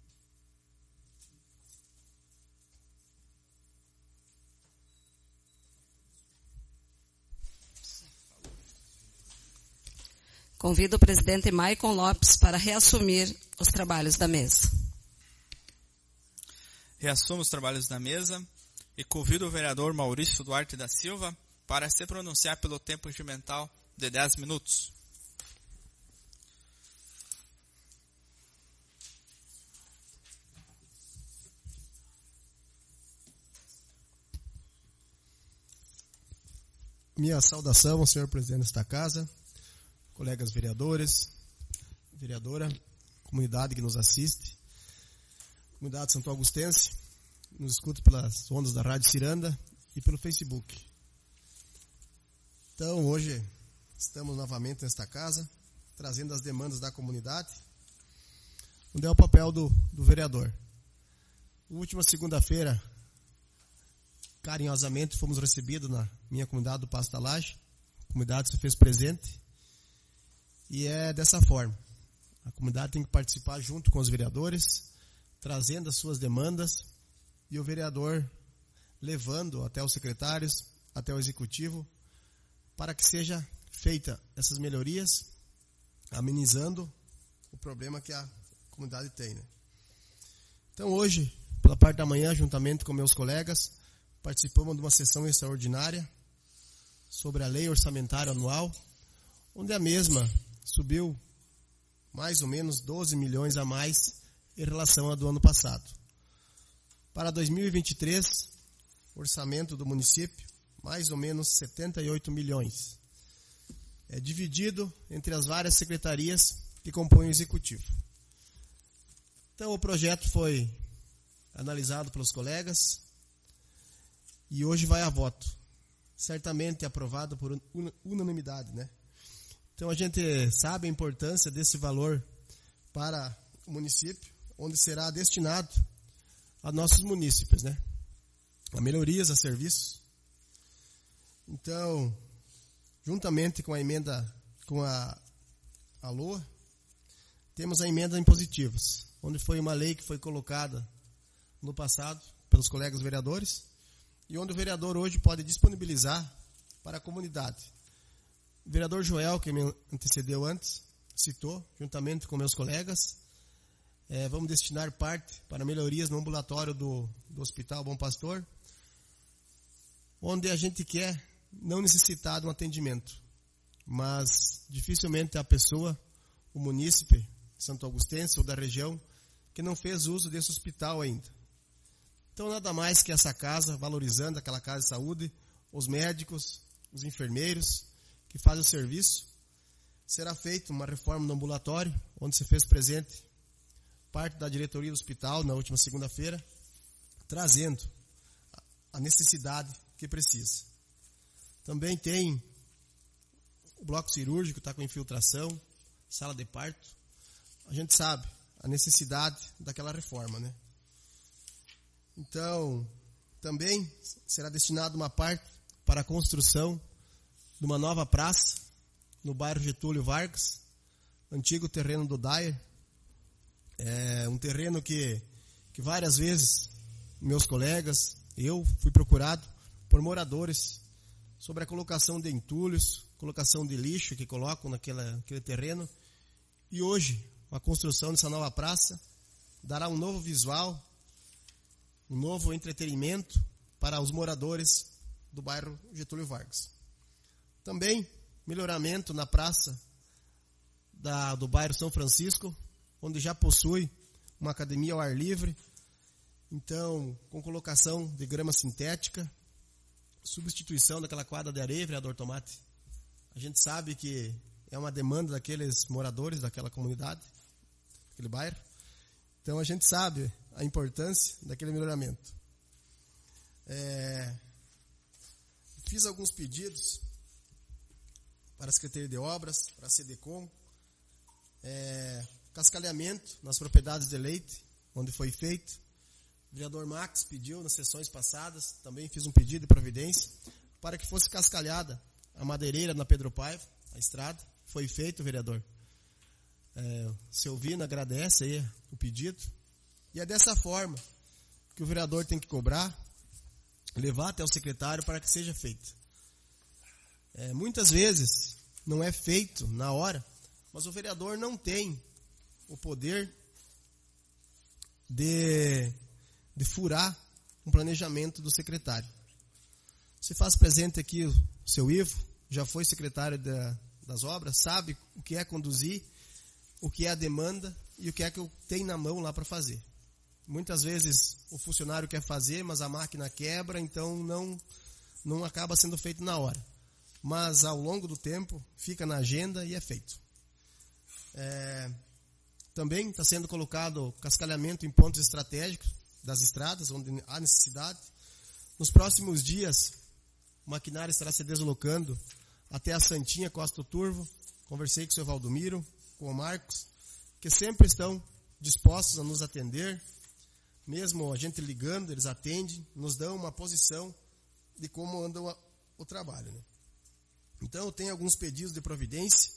Convido o presidente Maicon Lopes para reassumir os trabalhos da mesa. Reassumo os trabalhos da mesa e convido o vereador Maurício Duarte da Silva para se pronunciar pelo tempo regimental de 10 minutos. Minha saudação ao senhor presidente desta casa, colegas vereadores, vereadora, comunidade que nos assiste, comunidade santo augustense, nos escuta pelas ondas da Rádio Ciranda e pelo Facebook. Então, hoje estamos novamente nesta casa, trazendo as demandas da comunidade, onde é o papel do vereador. Na última segunda-feira, carinhosamente, fomos recebidos na minha comunidade do Passo da Laje. A comunidade se fez presente e é dessa forma. A comunidade tem que participar junto com os vereadores, trazendo as suas demandas e o vereador levando até os secretários, até o executivo, para que seja feita essas melhorias, amenizando o problema que a comunidade tem, né? Então hoje, pela parte da manhã, juntamente com meus colegas, participamos de uma sessão extraordinária sobre a lei orçamentária anual, onde a mesma subiu mais ou menos 12 milhões a mais em relação ao do ano passado. Para 2023, o orçamento do município, mais ou menos 78 milhões. É dividido entre as várias secretarias que compõem o executivo. Então o projeto foi analisado pelos colegas e hoje vai a voto. Certamente aprovado por unanimidade, né? Então a gente sabe a importância desse valor para o município, onde será destinado a nossos munícipes, né? A melhorias, a serviços. Então, juntamente com a emenda, com a LOA, temos a emenda impositivas, onde foi uma lei que foi colocada no passado pelos colegas vereadores e onde o vereador hoje pode disponibilizar para a comunidade. O vereador Joel, que me antecedeu antes, citou, juntamente com meus colegas, vamos destinar parte para melhorias no ambulatório do Hospital Bom Pastor, onde a gente quer não necessitar de um atendimento, mas dificilmente a pessoa, o munícipe santo augustense ou da região, que não fez uso desse hospital ainda. Então, nada mais que essa casa, valorizando aquela casa de saúde, os médicos, os enfermeiros que fazem o serviço, será feita uma reforma no ambulatório, onde se fez presente parte da diretoria do hospital na última segunda-feira, trazendo a necessidade que precisa. Também tem o bloco cirúrgico, está com infiltração, sala de parto. A gente sabe a necessidade daquela reforma, né? Então, também será destinada uma parte para a construção de uma nova praça no bairro Getúlio Vargas, antigo terreno do Dyer. É um terreno que várias vezes meus colegas, eu fui procurado por moradores sobre a colocação de entulhos, colocação de lixo que colocam naquele terreno. E hoje, a construção dessa nova praça dará um novo visual, um novo entretenimento para os moradores do bairro Getúlio Vargas. Também melhoramento na praça do bairro São Francisco, onde já possui uma academia ao ar livre, então com colocação de grama sintética, substituição daquela quadra de areia, vereador Tomate. A gente sabe que é uma demanda daqueles moradores daquela comunidade, daquele bairro. Então a gente sabe a importância daquele melhoramento. Fiz alguns pedidos para a Secretaria de Obras, para a CDCOM, cascalhamento nas propriedades de leite, onde foi feito. O vereador Max pediu nas sessões passadas, também fiz um pedido de providência, para que fosse cascalhada a madeireira na Pedro Paiva, a estrada. Foi feito, vereador. O seu Vino agradece aí o pedido. E é dessa forma que o vereador tem que cobrar, levar até o secretário para que seja feito. Muitas vezes não é feito na hora, mas o vereador não tem o poder de furar um planejamento do secretário. Você faz presente aqui o seu Ivo, já foi secretário das obras, sabe o que é conduzir, o que é a demanda e o que é que eu tenho na mão lá para fazer. Muitas vezes o funcionário quer fazer, mas a máquina quebra, então não acaba sendo feito na hora. mas ao longo do tempo fica na agenda e é feito. Também está sendo colocado cascalhamento em pontos estratégicos das estradas, onde há necessidade. Nos próximos dias, o maquinário estará se deslocando até a Santinha, Costa do Turvo. Conversei com o seu Valdomiro, com o Marcos, que sempre estão dispostos a nos atender. Mesmo a gente ligando, eles atendem, nos dão uma posição de como anda o trabalho, né? Então, eu tenho alguns pedidos de providência.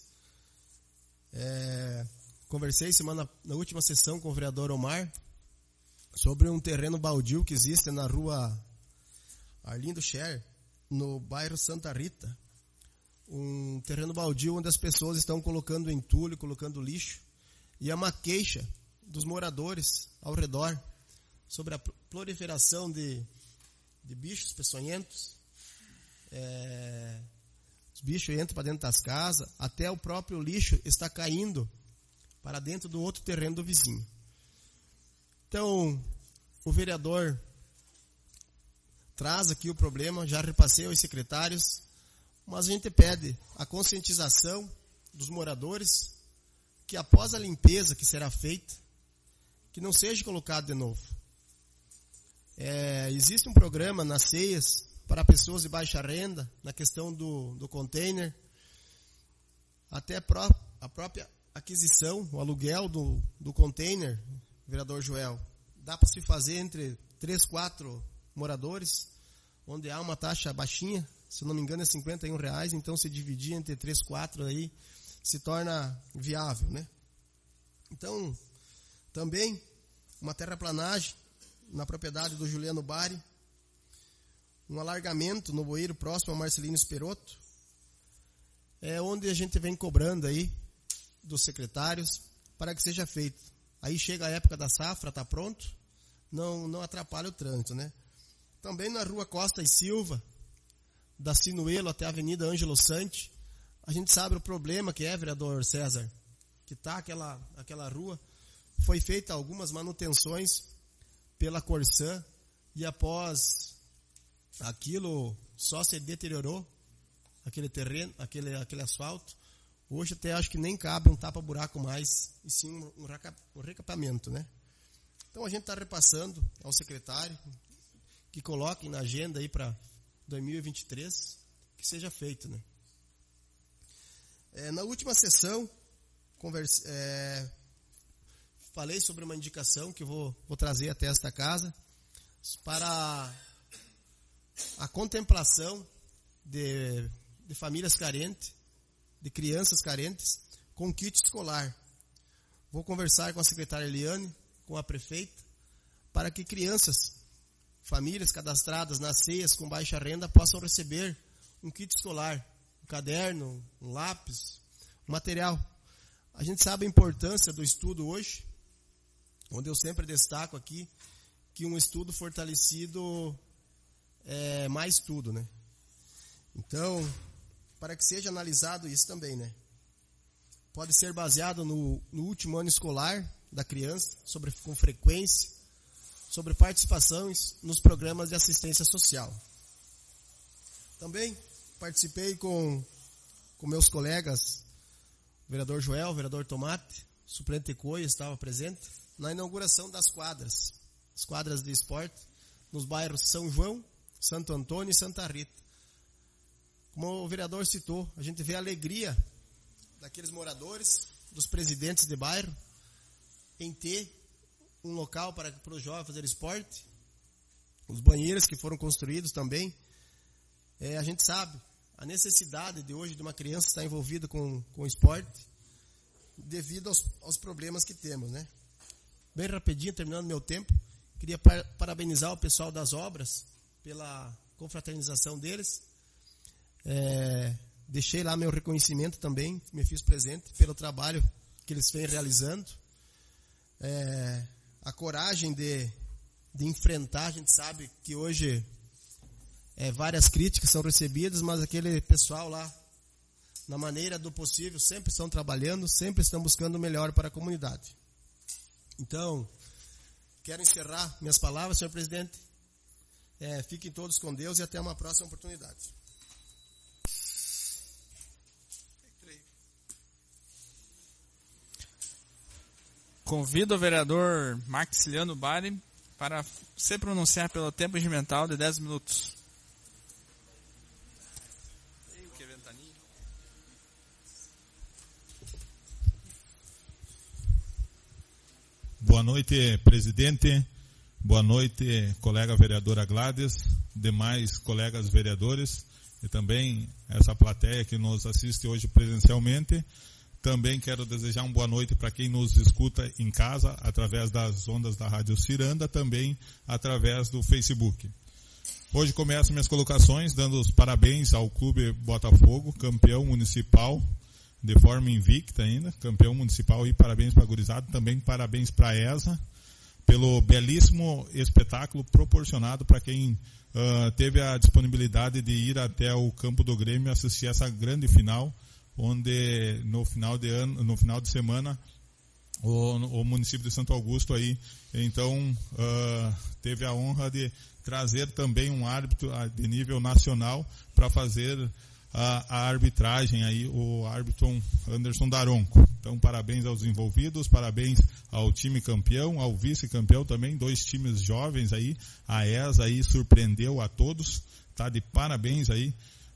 Conversei na última sessão com o vereador Omar sobre um terreno baldio que existe na rua Arlindo Scher, no bairro Santa Rita. Um terreno baldio onde as pessoas estão colocando entulho, colocando lixo. E é uma queixa dos moradores ao redor sobre a proliferação de bichos peçonhentos. Os bichos entram para dentro das casas, até o próprio lixo está caindo para dentro do outro terreno do vizinho. Então, o vereador traz aqui o problema, já repassei aos secretários, mas a gente pede a conscientização dos moradores, que após a limpeza que será feita, que não seja colocado de novo. Existe um programa nas ceias para pessoas de baixa renda, na questão do container, até a própria aquisição, o aluguel do container, vereador Joel, dá para se fazer entre 3, 4 moradores, onde há uma taxa baixinha, se não me engano é R$51, então se dividir entre 3, 4 aí, se torna viável, né? Então, também, uma terraplanagem na propriedade do Juliano Bari, um alargamento no bueiro próximo ao Marcelino Esperotto, onde a gente vem cobrando aí dos secretários para que seja feito. Aí chega a época da safra, está pronto, não atrapalha o trânsito, né? Também na rua Costa e Silva, da Sinuelo até a Avenida Ângelo Santi, a gente sabe o problema que é, vereador César, que está aquela rua. Foi feita algumas manutenções pela Corsã e após aquilo só se deteriorou, aquele terreno, aquele asfalto. Hoje até acho que nem cabe um tapa-buraco mais, e sim um recapamento, né? Então a gente está repassando ao secretário que coloquem na agenda aí para 2023, que seja feito, né? Na última sessão, falei sobre uma indicação que vou trazer até esta casa para a contemplação de famílias carentes, de crianças carentes, com kit escolar. Vou conversar com a secretária Eliane, com a prefeita, para que crianças, famílias cadastradas nas ceias com baixa renda possam receber um kit escolar, um caderno, um lápis, um material. A gente sabe a importância do estudo hoje, onde eu sempre destaco aqui que um estudo fortalecido é mais estudo, né? Então, para que seja analisado isso também, né? Pode ser baseado no último ano escolar da criança, com frequência, sobre participações nos programas de assistência social. Também participei com meus colegas, o vereador Joel, o vereador Tomate, o suplente Coia estava presente, na inauguração das quadras, as quadras de esporte, nos bairros São João, Santo Antônio e Santa Rita. Como o vereador citou, a gente vê a alegria daqueles moradores, dos presidentes de bairro, em ter um local para os jovens fazer esporte, os banheiros que foram construídos também. A gente sabe a necessidade de hoje de uma criança estar envolvida com o esporte, devido aos problemas que temos, né? Bem rapidinho, terminando meu tempo, queria parabenizar o pessoal das obras pela confraternização deles. Deixei lá meu reconhecimento também, me fiz presente pelo trabalho que eles vêm realizando. A coragem de enfrentar, a gente sabe que hoje várias críticas são recebidas, mas aquele pessoal lá, na maneira do possível, sempre estão trabalhando, sempre estão buscando o melhor para a comunidade. Então, quero encerrar minhas palavras, senhor presidente. Fiquem todos com Deus e até uma próxima oportunidade. Convido o vereador Maxiliano Bari para se pronunciar pelo tempo regimental de 10 minutos. Boa noite, presidente. Boa noite, colega vereadora Gladys, demais colegas vereadores e também essa plateia que nos assiste hoje presencialmente. Também quero desejar uma boa noite para quem nos escuta em casa, através das ondas da Rádio Ciranda, também através do Facebook. Hoje começo minhas colocações dando os parabéns ao Clube Botafogo, campeão municipal, de forma invicta ainda, campeão municipal, e parabéns para a gurizada, também parabéns para a ESA, pelo belíssimo espetáculo proporcionado para quem teve a disponibilidade de ir até o campo do Grêmio assistir essa grande final, onde no final de semana o município de Santo Augusto aí, então, teve a honra de trazer também um árbitro de nível nacional para fazer a arbitragem aí, o árbitro Anderson Daronco. Então, parabéns aos envolvidos, parabéns ao time campeão, ao vice-campeão também, 2 times jovens aí, a ESA aí surpreendeu a todos, tá de parabéns aí,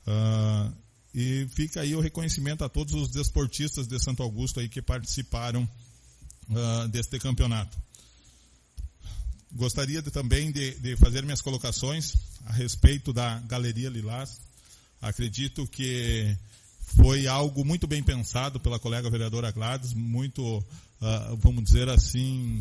e fica aí o reconhecimento a todos os desportistas de Santo Augusto aí que participaram deste campeonato. Gostaria também de fazer minhas colocações a respeito da Galeria Lilás. Acredito que foi algo muito bem pensado pela colega vereadora Gladys, muito, vamos dizer assim,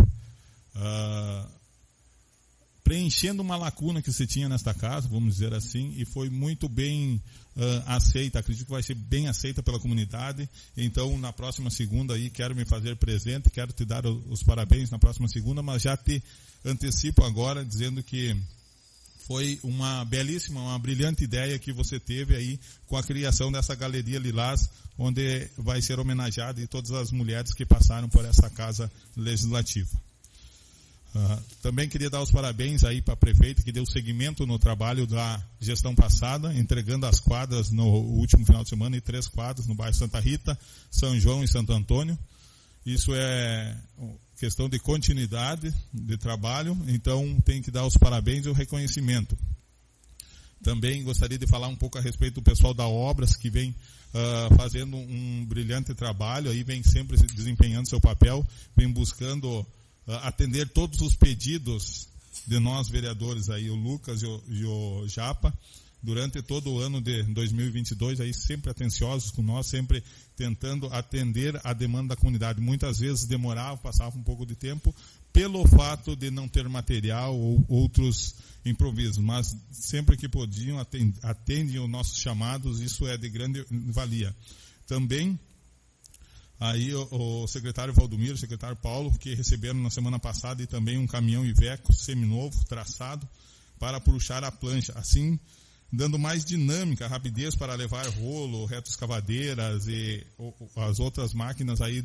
preenchendo uma lacuna que se tinha nesta casa, vamos dizer assim, e foi muito bem aceita. Acredito que vai ser bem aceita pela comunidade. Então, na próxima segunda aí, quero me fazer presente, quero te dar os parabéns na próxima segunda, mas já te antecipo agora, dizendo que foi uma belíssima, uma brilhante ideia que você teve aí com a criação dessa Galeria Lilás, onde vai ser homenageada e todas as mulheres que passaram por essa casa legislativa. Também queria dar os parabéns aí para a prefeita, que deu seguimento no trabalho da gestão passada, entregando as quadras no último final de semana, e 3 quadras no bairro Santa Rita, São João e Santo Antônio. Isso é questão de continuidade de trabalho, então tem que dar os parabéns e o reconhecimento. Também gostaria de falar um pouco a respeito do pessoal da Obras, que vem fazendo um brilhante trabalho, aí vem sempre desempenhando seu papel, vem buscando atender todos os pedidos de nós vereadores, aí, o Lucas e o Japa, durante todo o ano de 2022, aí sempre atenciosos com nós, sempre tentando atender a demanda da comunidade. Muitas vezes demorava, passava um pouco de tempo, pelo fato de não ter material ou outros improvisos, mas sempre que podiam, atendem os nossos chamados, isso é de grande valia. Também, aí o secretário Valdomiro, o secretário Paulo, que receberam na semana passada, e também um caminhão Iveco seminovo, traçado, para puxar a plancha, assim dando mais dinâmica, rapidez para levar rolo, retroescavadeiras e as outras máquinas aí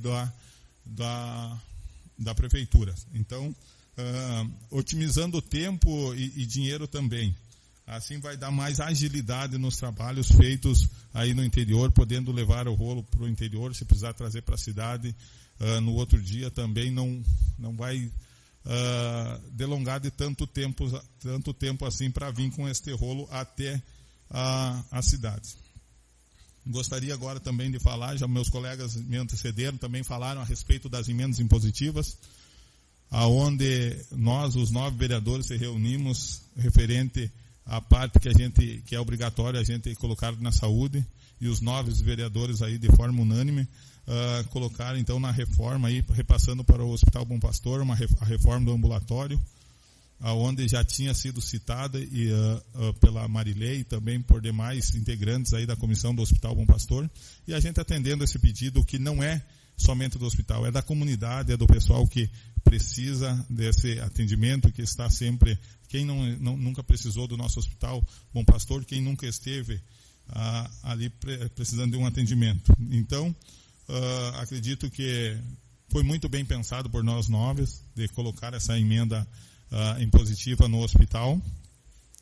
da prefeitura. Então, otimizando o tempo e dinheiro também. Assim vai dar mais agilidade nos trabalhos feitos aí no interior, podendo levar o rolo para o interior, se precisar trazer para a cidade no outro dia também não vai delongar de tanto tempo assim para vir com este rolo até a cidade. Gostaria agora também de falar, já meus colegas me antecederam, também falaram a respeito das emendas impositivas, aonde nós, os 9 vereadores, se reunimos referente à parte que é obrigatória a gente colocar na saúde, e os 9 vereadores aí de forma unânime colocaram então na reforma aí, repassando para o Hospital Bom Pastor, a reforma do ambulatório, aonde já tinha sido citada pela Marilei e também por demais integrantes aí da comissão do Hospital Bom Pastor, e a gente atendendo esse pedido, que não é somente do hospital, é da comunidade, é do pessoal que precisa desse atendimento, que está sempre, quem nunca precisou do nosso Hospital Bom Pastor, quem nunca esteve ali precisando de um atendimento. Então, acredito que foi muito bem pensado por nós 9 de colocar essa emenda impositiva no hospital.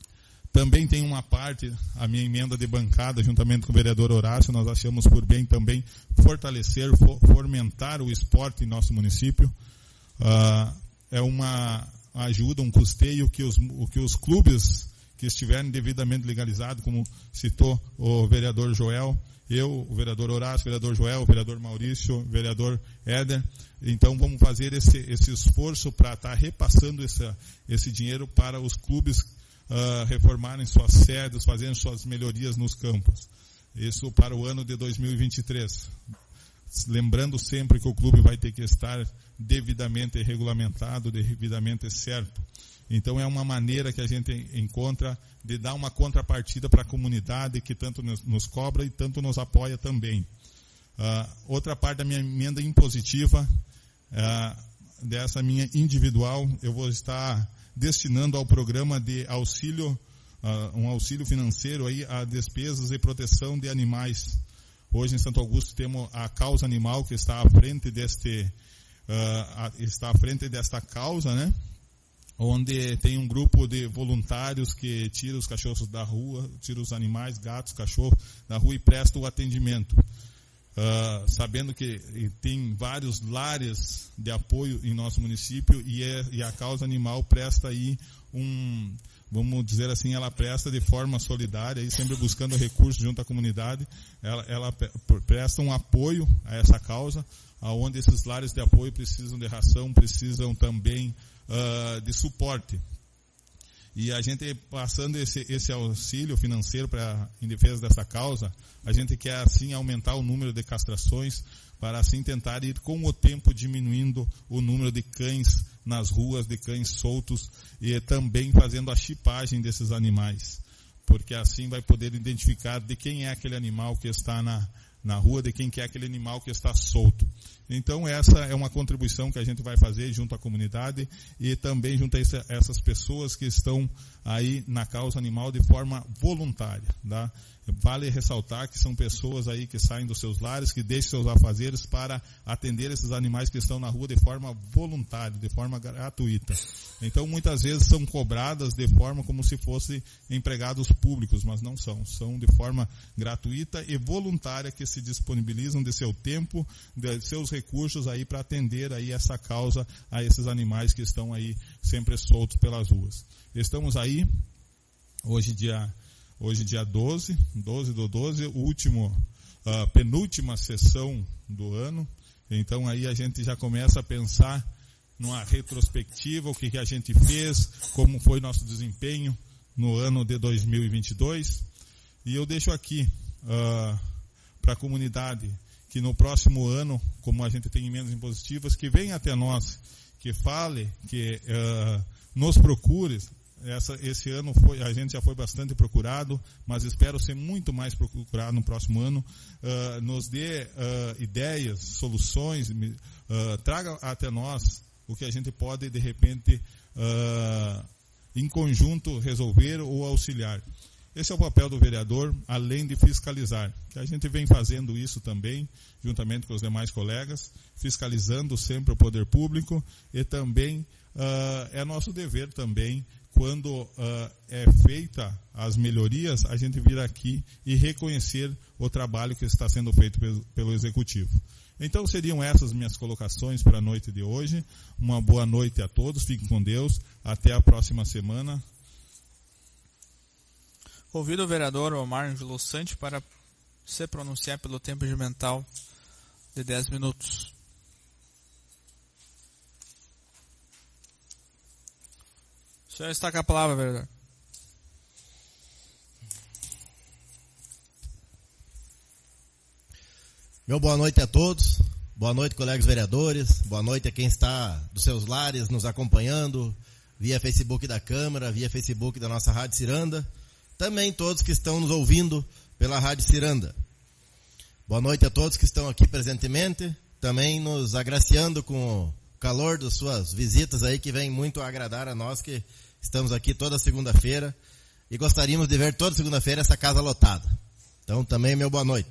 Também tem uma parte, a minha emenda de bancada, juntamente com o vereador Horácio, nós achamos por bem também fortalecer, fomentar o esporte em nosso município. É uma ajuda, um custeio que os clubes que estiverem devidamente legalizados, como citou o vereador Joel, eu, o vereador Horácio, o vereador Joel, o vereador Maurício, o vereador Éder. Então vamos fazer esse esforço para estar repassando esse dinheiro para os clubes reformarem suas sedes, fazerem suas melhorias nos campos. Isso para o ano de 2023. Lembrando sempre que o clube vai ter que estar devidamente regulamentado, devidamente certo. Então é uma maneira que a gente encontra de dar uma contrapartida para a comunidade que tanto nos cobra e tanto nos apoia também. Outra parte da minha emenda impositiva, dessa minha individual, eu vou estar destinando ao programa de auxílio, um auxílio financeiro aí a despesas e proteção de animais. Hoje em Santo Augusto temos a Causa Animal que está à frente desta causa, né? Onde tem um grupo de voluntários que tira os cachorros da rua, tira os animais, gatos, cachorros da rua e presta o atendimento. Sabendo que tem vários lares de apoio em nosso município e a Causa Animal presta aí vamos dizer assim, ela presta de forma solidária, aí sempre buscando recursos junto à comunidade, ela presta um apoio a essa causa, onde esses lares de apoio precisam de ração, precisam também de suporte. E a gente, passando esse auxílio financeiro em defesa dessa causa, a gente quer assim aumentar o número de castrações, para assim tentar ir com o tempo diminuindo o número de cães nas ruas, de cães soltos, e também fazendo a chipagem desses animais, porque assim vai poder identificar de quem é aquele animal que está na rua, de quem que é aquele animal que está solto. Então essa é uma contribuição que a gente vai fazer junto à comunidade e também junto a essas pessoas que estão aí na causa animal de forma voluntária, tá? Vale ressaltar que são pessoas aí que saem dos seus lares, que deixam seus afazeres para atender esses animais que estão na rua de forma voluntária, de forma gratuita. Então muitas vezes são cobradas de forma como se fossem empregados públicos, mas não são. São de forma gratuita e voluntária que se disponibilizam de seu tempo, de seus recursos aí para atender aí essa causa a esses animais que estão aí sempre soltos pelas ruas. Estamos aí, hoje dia 12 do 12, penúltima sessão do ano. Então aí a gente já começa a pensar numa retrospectiva, o que a gente fez, como foi nosso desempenho no ano de 2022. E eu deixo aqui para a comunidade que no próximo ano, como a gente tem emendas impositivas, que venha até nós, que fale, que nos procure. Esse ano a gente já foi bastante procurado, mas espero ser muito mais procurado no próximo ano. Nos dê ideias, soluções, traga até nós o que a gente pode, de repente, em conjunto, resolver ou auxiliar. Esse é o papel do vereador, além de fiscalizar, que a gente vem fazendo isso também, juntamente com os demais colegas, fiscalizando sempre o poder público, e também é nosso dever também, quando é feita as melhorias, a gente vir aqui e reconhecer o trabalho que está sendo feito pelo Executivo. Então seriam essas minhas colocações para a noite de hoje. Uma boa noite a todos, fiquem com Deus, até a próxima semana. Convido o vereador Omar Ângelo Sante para se pronunciar pelo tempo regimental de 10 minutos. O senhor está com a palavra, vereador. Meu boa noite a todos. Boa noite, colegas vereadores. Boa noite a quem está dos seus lares nos acompanhando via Facebook da Câmara, via Facebook da nossa Rádio Ciranda. Também todos que estão nos ouvindo pela Rádio Ciranda. Boa noite a todos que estão aqui presentemente, também nos agraciando com o calor das suas visitas aí, que vem muito a agradar a nós que estamos aqui toda segunda-feira e gostaríamos de ver toda segunda-feira essa casa lotada. Então também meu boa noite.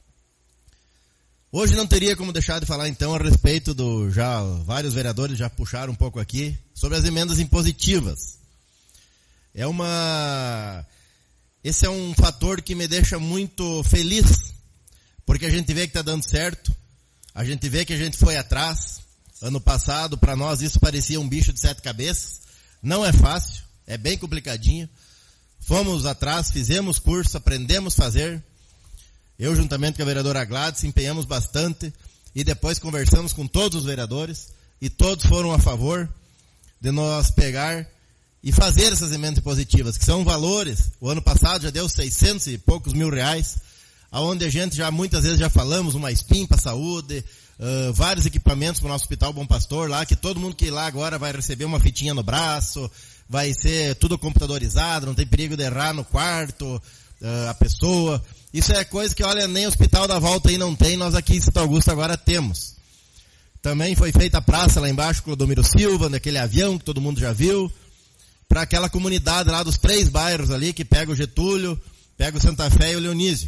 Hoje não teria como deixar de falar então a respeito vários vereadores já puxaram um pouco aqui, sobre as emendas impositivas. Esse é um fator que me deixa muito feliz, porque a gente vê que está dando certo, a gente vê que a gente foi atrás. Ano passado, para nós, isso parecia um bicho de 7 cabeças. Não é fácil, é bem complicadinho. Fomos atrás, fizemos curso, aprendemos a fazer. Eu, juntamente com a vereadora Gladys, empenhamos bastante e depois conversamos com todos os vereadores e todos foram a favor de nós pegar e fazer essas emendas positivas, que são valores. O ano passado já deu 600 e poucos mil reais, aonde a gente já muitas vezes já falamos, uma SPIM para a saúde, vários equipamentos para o nosso Hospital Bom Pastor lá, que todo mundo que ir lá agora vai receber uma fitinha no braço, vai ser tudo computadorizado, não tem perigo de errar no quarto, a pessoa. Isso é coisa que, olha, nem o Hospital da Volta aí não tem, nós aqui em Santo Augusto agora temos. Também foi feita a praça lá embaixo, Clodomiro Silva, naquele avião que todo mundo já viu, para aquela comunidade lá dos 3 bairros ali, que pega o Getúlio, pega o Santa Fé e o Leonísio.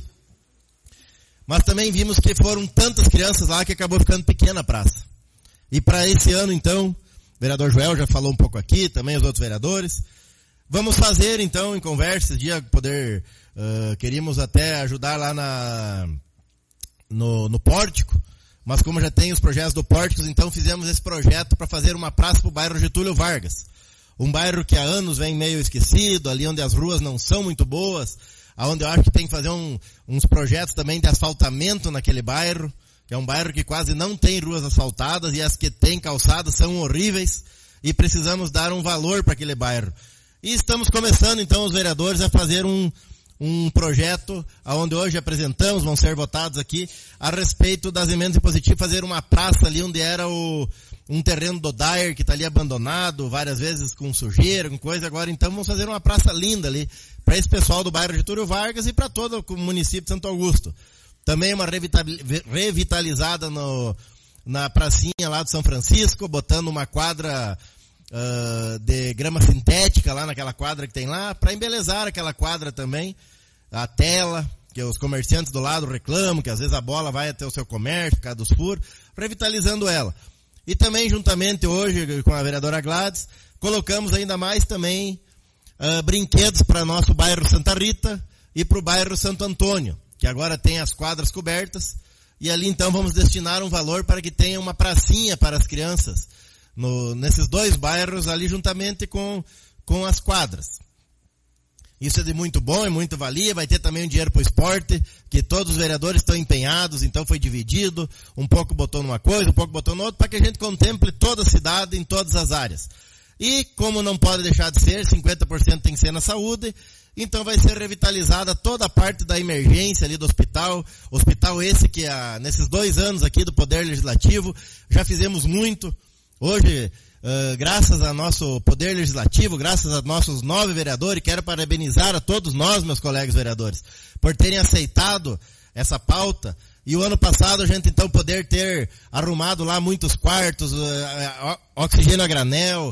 Mas também vimos que foram tantas crianças lá que acabou ficando pequena a praça. E para esse ano, então, o vereador Joel já falou um pouco aqui, também os outros vereadores. Vamos fazer, então, em conversa, esse dia queríamos até ajudar lá no pórtico, mas como já tem os projetos do pórtico, então fizemos esse projeto para fazer uma praça para o bairro Getúlio Vargas. Um bairro que há anos vem meio esquecido, ali onde as ruas não são muito boas, onde eu acho que tem que fazer uns projetos também de asfaltamento naquele bairro, que é um bairro que quase não tem ruas asfaltadas e as que tem calçadas são horríveis e precisamos dar um valor para aquele bairro. E estamos começando então os vereadores a fazer um projeto, onde hoje apresentamos, vão ser votados aqui, a respeito das emendas impositivas, fazer uma praça ali onde era um terreno do Dyer, que está ali abandonado, várias vezes com sujeira, com coisa. Agora então vamos fazer uma praça linda ali, para esse pessoal do bairro Getúlio Vargas e para todo o município de Santo Augusto. Também uma revitalizada na pracinha lá de São Francisco, botando uma quadra de grama sintética lá naquela quadra que tem lá, para embelezar aquela quadra também, a tela, que os comerciantes do lado reclamam, que às vezes a bola vai até o seu comércio, por causa dos furos, revitalizando ela. E também, juntamente hoje, com a vereadora Gladys, colocamos ainda mais também brinquedos para nosso bairro Santa Rita e para o bairro Santo Antônio, que agora tem as quadras cobertas, e ali então vamos destinar um valor para que tenha uma pracinha para as crianças, nesses 2 bairros ali juntamente com as quadras. Isso é de muito bom, é muito valia, vai ter também um dinheiro para o esporte, que todos os vereadores estão empenhados, então foi dividido, um pouco botou numa coisa, um pouco botou na outra, para que a gente contemple toda a cidade em todas as áreas. E como não pode deixar de ser, 50% tem que ser na saúde, então vai ser revitalizada toda a parte da emergência ali do hospital esse que nesses 2 anos aqui do Poder Legislativo, já fizemos muito. Hoje, graças ao nosso Poder Legislativo, graças a nossos 9 vereadores, quero parabenizar a todos nós, meus colegas vereadores, por terem aceitado essa pauta. E o ano passado a gente então poder ter arrumado lá muitos quartos, oxigênio a granel,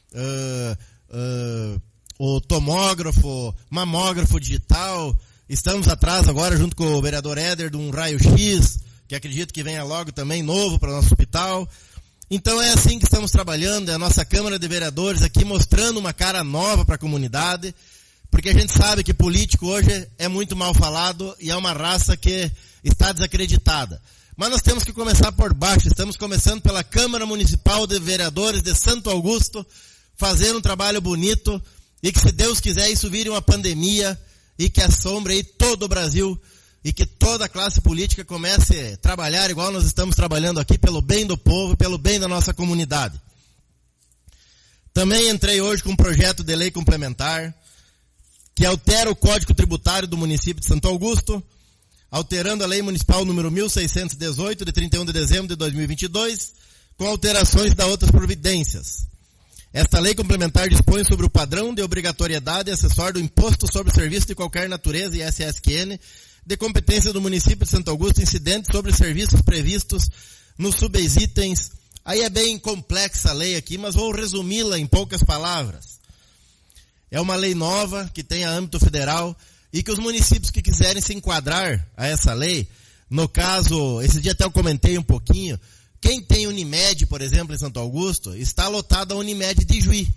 o tomógrafo, mamógrafo digital. Estamos atrás agora, junto com o vereador Éder, de um raio-x, que acredito que venha logo também novo para o nosso hospital. Então é assim que estamos trabalhando, é a nossa Câmara de Vereadores aqui mostrando uma cara nova para a comunidade, porque a gente sabe que político hoje é muito mal falado e é uma raça que está desacreditada. Mas nós temos que começar por baixo, estamos começando pela Câmara Municipal de Vereadores de Santo Augusto, fazendo um trabalho bonito, e que se Deus quiser isso vire uma pandemia, e que assombre aí todo o Brasil, e que toda a classe política comece a trabalhar igual nós estamos trabalhando aqui, pelo bem do povo e pelo bem da nossa comunidade. Também entrei hoje com um projeto de lei complementar, que altera o Código Tributário do município de Santo Augusto, alterando a Lei Municipal número 1618, de 31 de dezembro de 2022, com alterações da outras providências. Esta lei complementar dispõe sobre o padrão de obrigatoriedade acessório do Imposto sobre Serviço de Qualquer Natureza, ISSQN, de competência do município de Santo Augusto, incidente sobre serviços previstos nos subitens. Aí é bem complexa a lei aqui, mas vou resumi-la em poucas palavras. É uma lei nova, que tem a âmbito federal, e que os municípios que quiserem se enquadrar a essa lei, no caso, esse dia até eu comentei um pouquinho, quem tem Unimed, por exemplo, em Santo Augusto, está lotado a Unimed de Juí.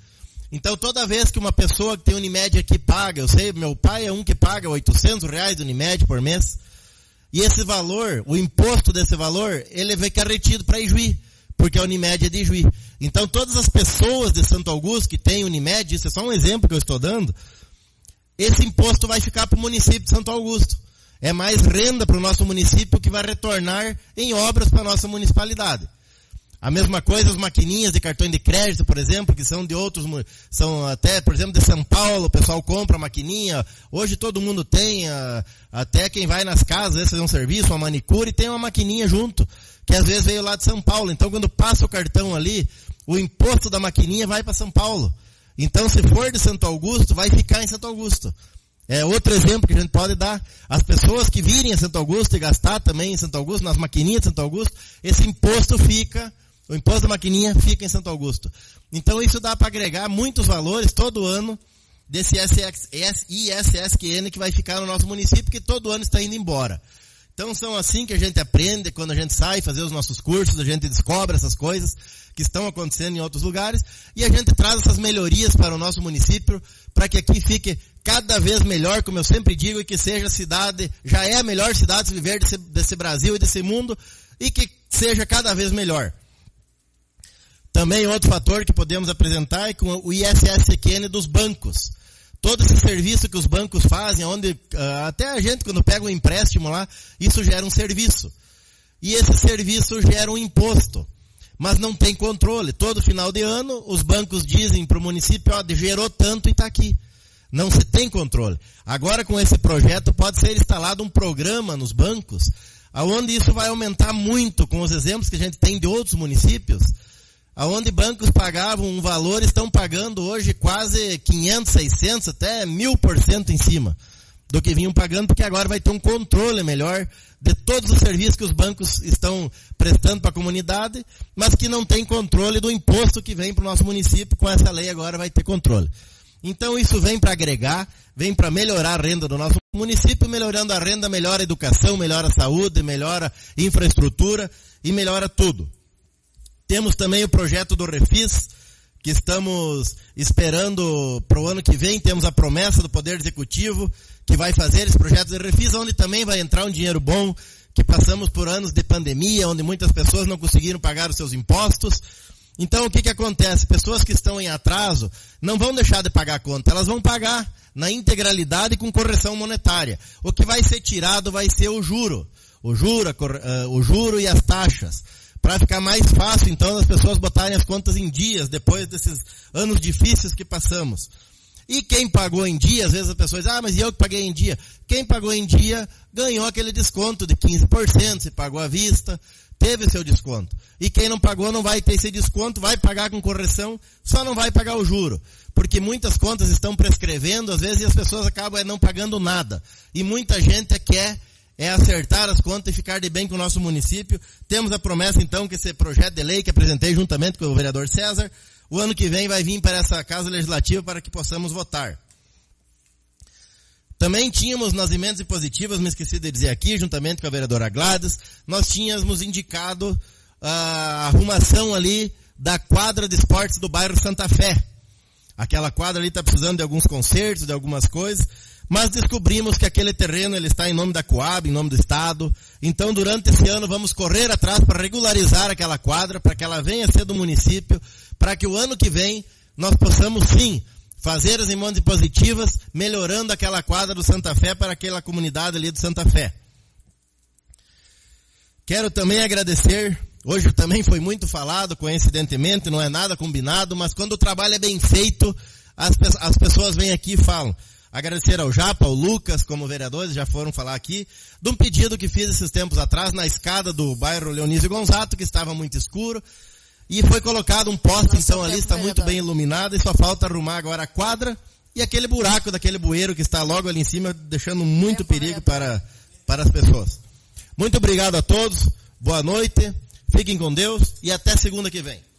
Então, toda vez que uma pessoa que tem Unimed aqui paga, eu sei, meu pai é um que paga R$800 de Unimed por mês, e esse valor, o imposto desse valor, ele vai ficar retido para Ijuí, porque a Unimed é de Ijuí. Então, todas as pessoas de Santo Augusto que têm Unimed, isso é só um exemplo que eu estou dando, esse imposto vai ficar para o município de Santo Augusto. É mais renda para o nosso município que vai retornar em obras para a nossa municipalidade. A mesma coisa as maquininhas de cartão de crédito, por exemplo, que são de outros, são até, por exemplo, de São Paulo, o pessoal compra a maquininha. Hoje todo mundo tem, até quem vai nas casas, fazer um serviço, uma manicure, tem uma maquininha junto, que às vezes veio lá de São Paulo. Então quando passa o cartão ali, o imposto da maquininha vai para São Paulo. Então se for de Santo Augusto, vai ficar em Santo Augusto. É outro exemplo que a gente pode dar. As pessoas que virem a Santo Augusto e gastar também em Santo Augusto, nas maquininhas de Santo Augusto, esse imposto fica... O imposto da maquininha fica em Santo Augusto. Então isso dá para agregar muitos valores todo ano desse ISSQN que vai ficar no nosso município, que todo ano está indo embora. Então são assim que a gente aprende, quando a gente sai fazer os nossos cursos, a gente descobre essas coisas que estão acontecendo em outros lugares, e a gente traz essas melhorias para o nosso município, para que aqui fique cada vez melhor, como eu sempre digo, e que seja a cidade, já é a melhor cidade de se viver desse Brasil e desse mundo, e que seja cada vez melhor. Também outro fator que podemos apresentar é com o ISSQN dos bancos. Todo esse serviço que os bancos fazem, onde até a gente quando pega um empréstimo lá, isso gera um serviço. E esse serviço gera um imposto. Mas não tem controle. Todo final de ano, os bancos dizem para o município, gerou tanto e está aqui. Não se tem controle. Agora com esse projeto pode ser instalado um programa nos bancos, onde isso vai aumentar muito, com os exemplos que a gente tem de outros municípios, onde bancos pagavam um valor, estão pagando hoje quase 500, 600, até 1000% em cima do que vinham pagando, porque agora vai ter um controle melhor de todos os serviços que os bancos estão prestando para a comunidade, mas que não tem controle do imposto que vem para o nosso município. Com essa lei agora vai ter controle. Então isso vem para agregar, vem para melhorar a renda do nosso município. Melhorando a renda, melhora a educação, melhora a saúde, melhora a infraestrutura e melhora tudo. Temos também o projeto do Refis, que estamos esperando para o ano que vem. Temos a promessa do Poder Executivo, que vai fazer esse projeto de Refis, onde também vai entrar um dinheiro bom, que passamos por anos de pandemia, onde muitas pessoas não conseguiram pagar os seus impostos. Então o que acontece? Pessoas que estão em atraso não vão deixar de pagar a conta, elas vão pagar na integralidade com correção monetária. O que vai ser tirado vai ser o juro e as taxas, para ficar mais fácil, então, as pessoas botarem as contas em dias, depois desses anos difíceis que passamos. E quem pagou em dia, às vezes as pessoas dizem, mas e eu que paguei em dia? Quem pagou em dia ganhou aquele desconto de 15%, se pagou à vista, teve seu desconto. E quem não pagou não vai ter esse desconto, vai pagar com correção, só não vai pagar o juro. Porque muitas contas estão prescrevendo, às vezes, e as pessoas acabam não pagando nada. E muita gente quer acertar as contas e ficar de bem com o nosso município. Temos a promessa, então, que esse projeto de lei que apresentei juntamente com o vereador César, o ano que vem vai vir para essa Casa Legislativa para que possamos votar. Também tínhamos nas emendas impositivas, me esqueci de dizer aqui, juntamente com a vereadora Gladys, nós tínhamos indicado a arrumação ali da quadra de esportes do bairro Santa Fé. Aquela quadra ali está precisando de alguns consertos, de algumas coisas, mas descobrimos que aquele terreno ele está em nome da Coab, em nome do Estado. Então, durante esse ano, vamos correr atrás para regularizar aquela quadra, para que ela venha a ser do município, para que o ano que vem nós possamos, sim, fazer as emendas impositivas, melhorando aquela quadra do Santa Fé para aquela comunidade ali do Santa Fé. Quero também agradecer, hoje também foi muito falado, coincidentemente, não é nada combinado, mas quando o trabalho é bem feito, as pessoas vêm aqui e falam. Agradecer ao Japa, ao Lucas, como vereadores, já foram falar aqui, de um pedido que fiz esses tempos atrás na escada do bairro Leonísio Gonzato, que estava muito escuro, e foi colocado um poste, então ali está muito bem iluminado, e só falta arrumar agora a quadra e aquele buraco daquele bueiro que está logo ali em cima, deixando muito perigo para as pessoas. Muito obrigado a todos, boa noite, fiquem com Deus e até segunda que vem.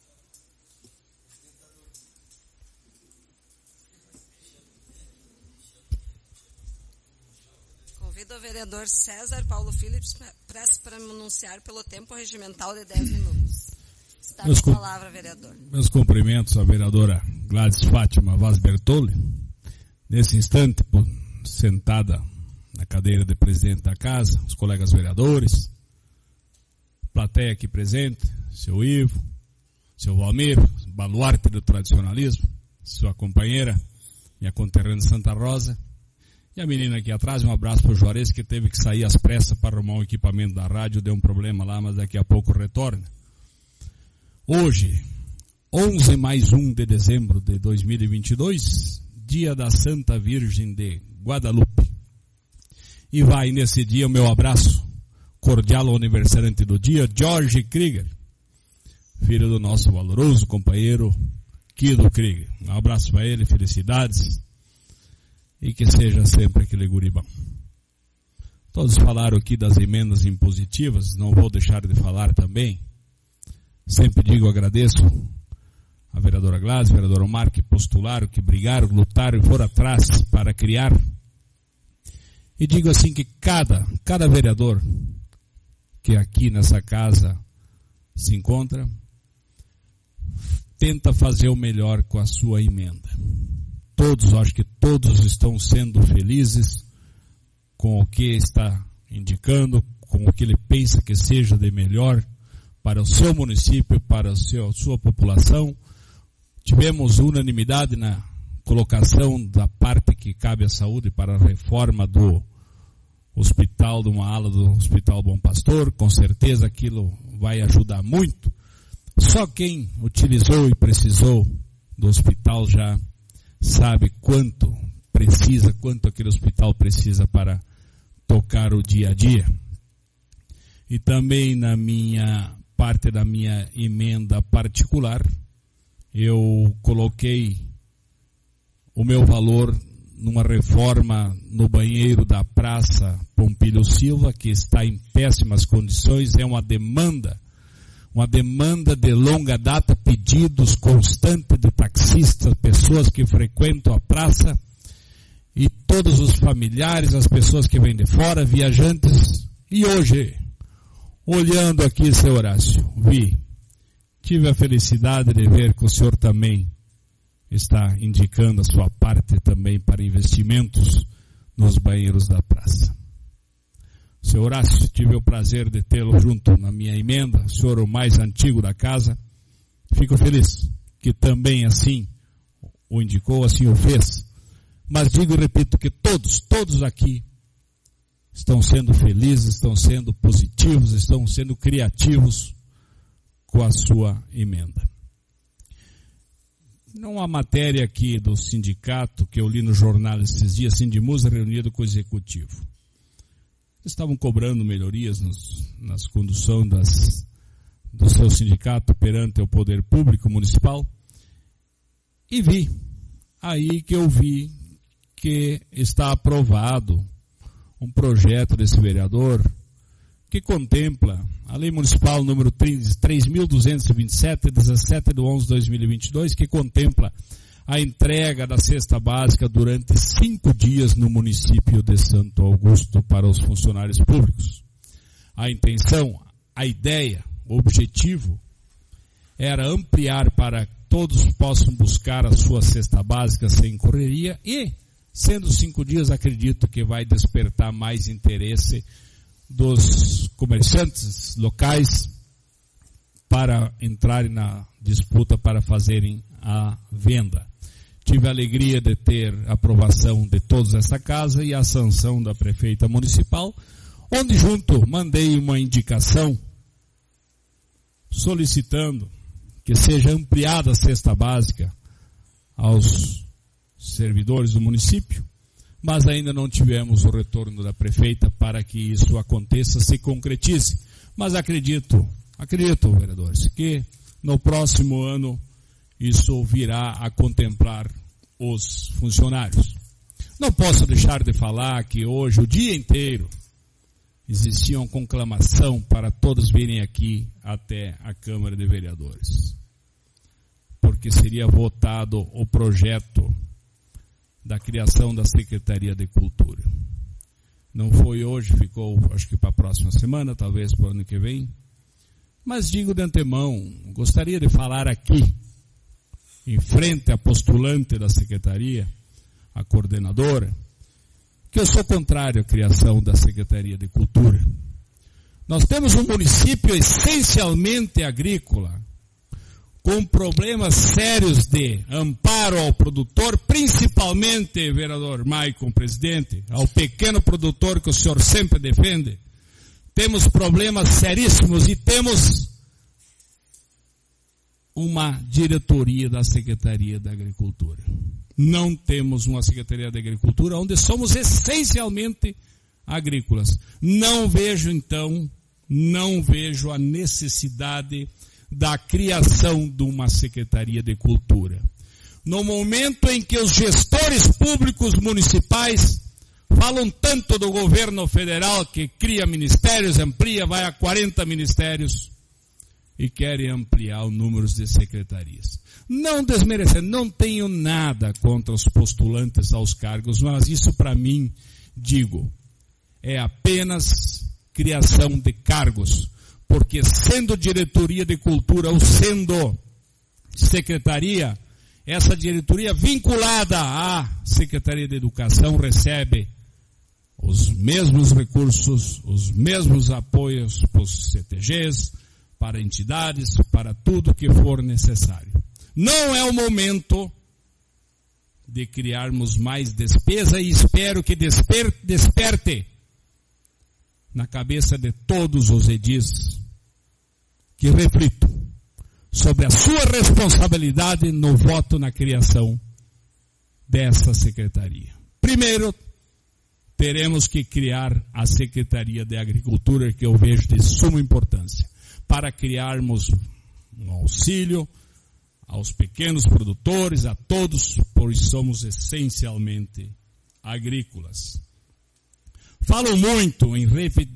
Convido o vereador César Paulo Philips para anunciar pelo tempo regimental de 10 minutos. Está com a palavra, vereador. Meus cumprimentos à vereadora Gladys Fátima Vaz Bertolli, nesse instante, sentada na cadeira de presidente da casa, os colegas vereadores, plateia aqui presente, seu Ivo, seu Valmir, baluarte do tradicionalismo, sua companheira, minha conterrânea de Santa Rosa, e a menina aqui atrás, um abraço para o Juarez, que teve que sair às pressas para arrumar um equipamento da rádio, deu um problema lá, mas daqui a pouco retorna. Hoje, 11/1 de dezembro de 2022, dia da Santa Virgem de Guadalupe. E vai nesse dia o meu abraço cordial ao aniversariante do dia, George Krieger, filho do nosso valoroso companheiro Kido Krieger. Um abraço para ele, felicidades, e que seja sempre aquele guribão. Todos falaram aqui das emendas impositivas, não vou deixar de falar também. Sempre digo, agradeço a vereadora Gladys, a vereadora Omar, que postularam, que brigaram, lutaram e foram atrás para criar. E digo assim que cada vereador que aqui nessa casa se encontra, tenta fazer o melhor com a sua emenda. Acho que todos estão sendo felizes com o que está indicando, com o que ele pensa que seja de melhor para o seu município, para a sua população. Tivemos unanimidade na colocação da parte que cabe à saúde para a reforma do hospital, de uma ala do Hospital Bom Pastor. Com certeza aquilo vai ajudar muito. Só quem utilizou e precisou do hospital já sabe quanto aquele hospital precisa para tocar o dia a dia. E também na minha parte da minha emenda particular, eu coloquei o meu valor numa reforma no banheiro da Praça Pompílio Silva, que está em péssimas condições. É uma demanda de longa data, pedidos constantes de taxistas, pessoas que frequentam a praça, e todos os familiares, as pessoas que vêm de fora, viajantes. E hoje, olhando aqui, seu Horácio, tive a felicidade de ver que o senhor também está indicando a sua parte também para investimentos nos banheiros da praça. Seu Horácio, tive o prazer de tê-lo junto na minha emenda, o senhor o mais antigo da casa. Fico feliz que também assim o indicou, assim o fez. Mas digo e repito que todos aqui estão sendo felizes, estão sendo positivos, estão sendo criativos com a sua emenda. Não há matéria aqui do sindicato que eu li no jornal esses dias, Sindimusa reunido com o executivo. Estavam cobrando melhorias nas conduções do seu sindicato perante o poder público municipal. E eu vi que está aprovado um projeto desse vereador que contempla a Lei Municipal número 3.227, 17/11/2022, que contempla a entrega da cesta básica durante 5 dias no município de Santo Augusto para os funcionários públicos. A intenção, a ideia, o objetivo era ampliar para que todos possam buscar a sua cesta básica sem correria, e, sendo 5 dias, acredito que vai despertar mais interesse dos comerciantes locais para entrarem na disputa para fazerem a venda. Tive a alegria de ter a aprovação de todos essa casa e a sanção da prefeita municipal, onde junto mandei uma indicação solicitando que seja ampliada a cesta básica aos servidores do município, mas ainda não tivemos o retorno da prefeita para que isso aconteça, se concretize. Mas acredito, vereadores, que no próximo ano isso virá a contemplar os funcionários. Não posso deixar de falar que hoje, o dia inteiro, existia uma conclamação para todos virem aqui até a Câmara de Vereadores, porque seria votado o projeto da criação da Secretaria de Cultura. Não foi hoje, ficou acho que para a próxima semana, talvez para o ano que vem. Mas digo de antemão, gostaria de falar aqui, em frente à postulante da secretaria, a coordenadora, que eu sou contrário à criação da Secretaria de Cultura. Nós temos um município essencialmente agrícola, com problemas sérios de amparo ao produtor, principalmente, vereador Maicon, presidente, ao pequeno produtor que o senhor sempre defende. Temos problemas seríssimos e temos uma diretoria da Secretaria da Agricultura. Não temos uma Secretaria da Agricultura onde somos essencialmente agrícolas. Não vejo, então, a necessidade da criação de uma Secretaria de Cultura. No momento em que os gestores públicos municipais falam tanto do governo federal que cria ministérios, amplia, vai a 40 ministérios e querem ampliar o número de secretarias. Não desmerecendo, não tenho nada contra os postulantes aos cargos, mas isso para mim, digo, é apenas criação de cargos, porque sendo diretoria de cultura ou sendo secretaria, essa diretoria vinculada à Secretaria de Educação recebe os mesmos recursos, os mesmos apoios para os CTGs, para entidades, para tudo que for necessário. Não é o momento de criarmos mais despesa e espero que desperte na cabeça de todos os edis que reflitam sobre a sua responsabilidade no voto na criação dessa secretaria. Primeiro, teremos que criar a Secretaria de Agricultura, que eu vejo de suma importância, para criarmos um auxílio aos pequenos produtores, a todos, pois somos essencialmente agrícolas. Falam muito em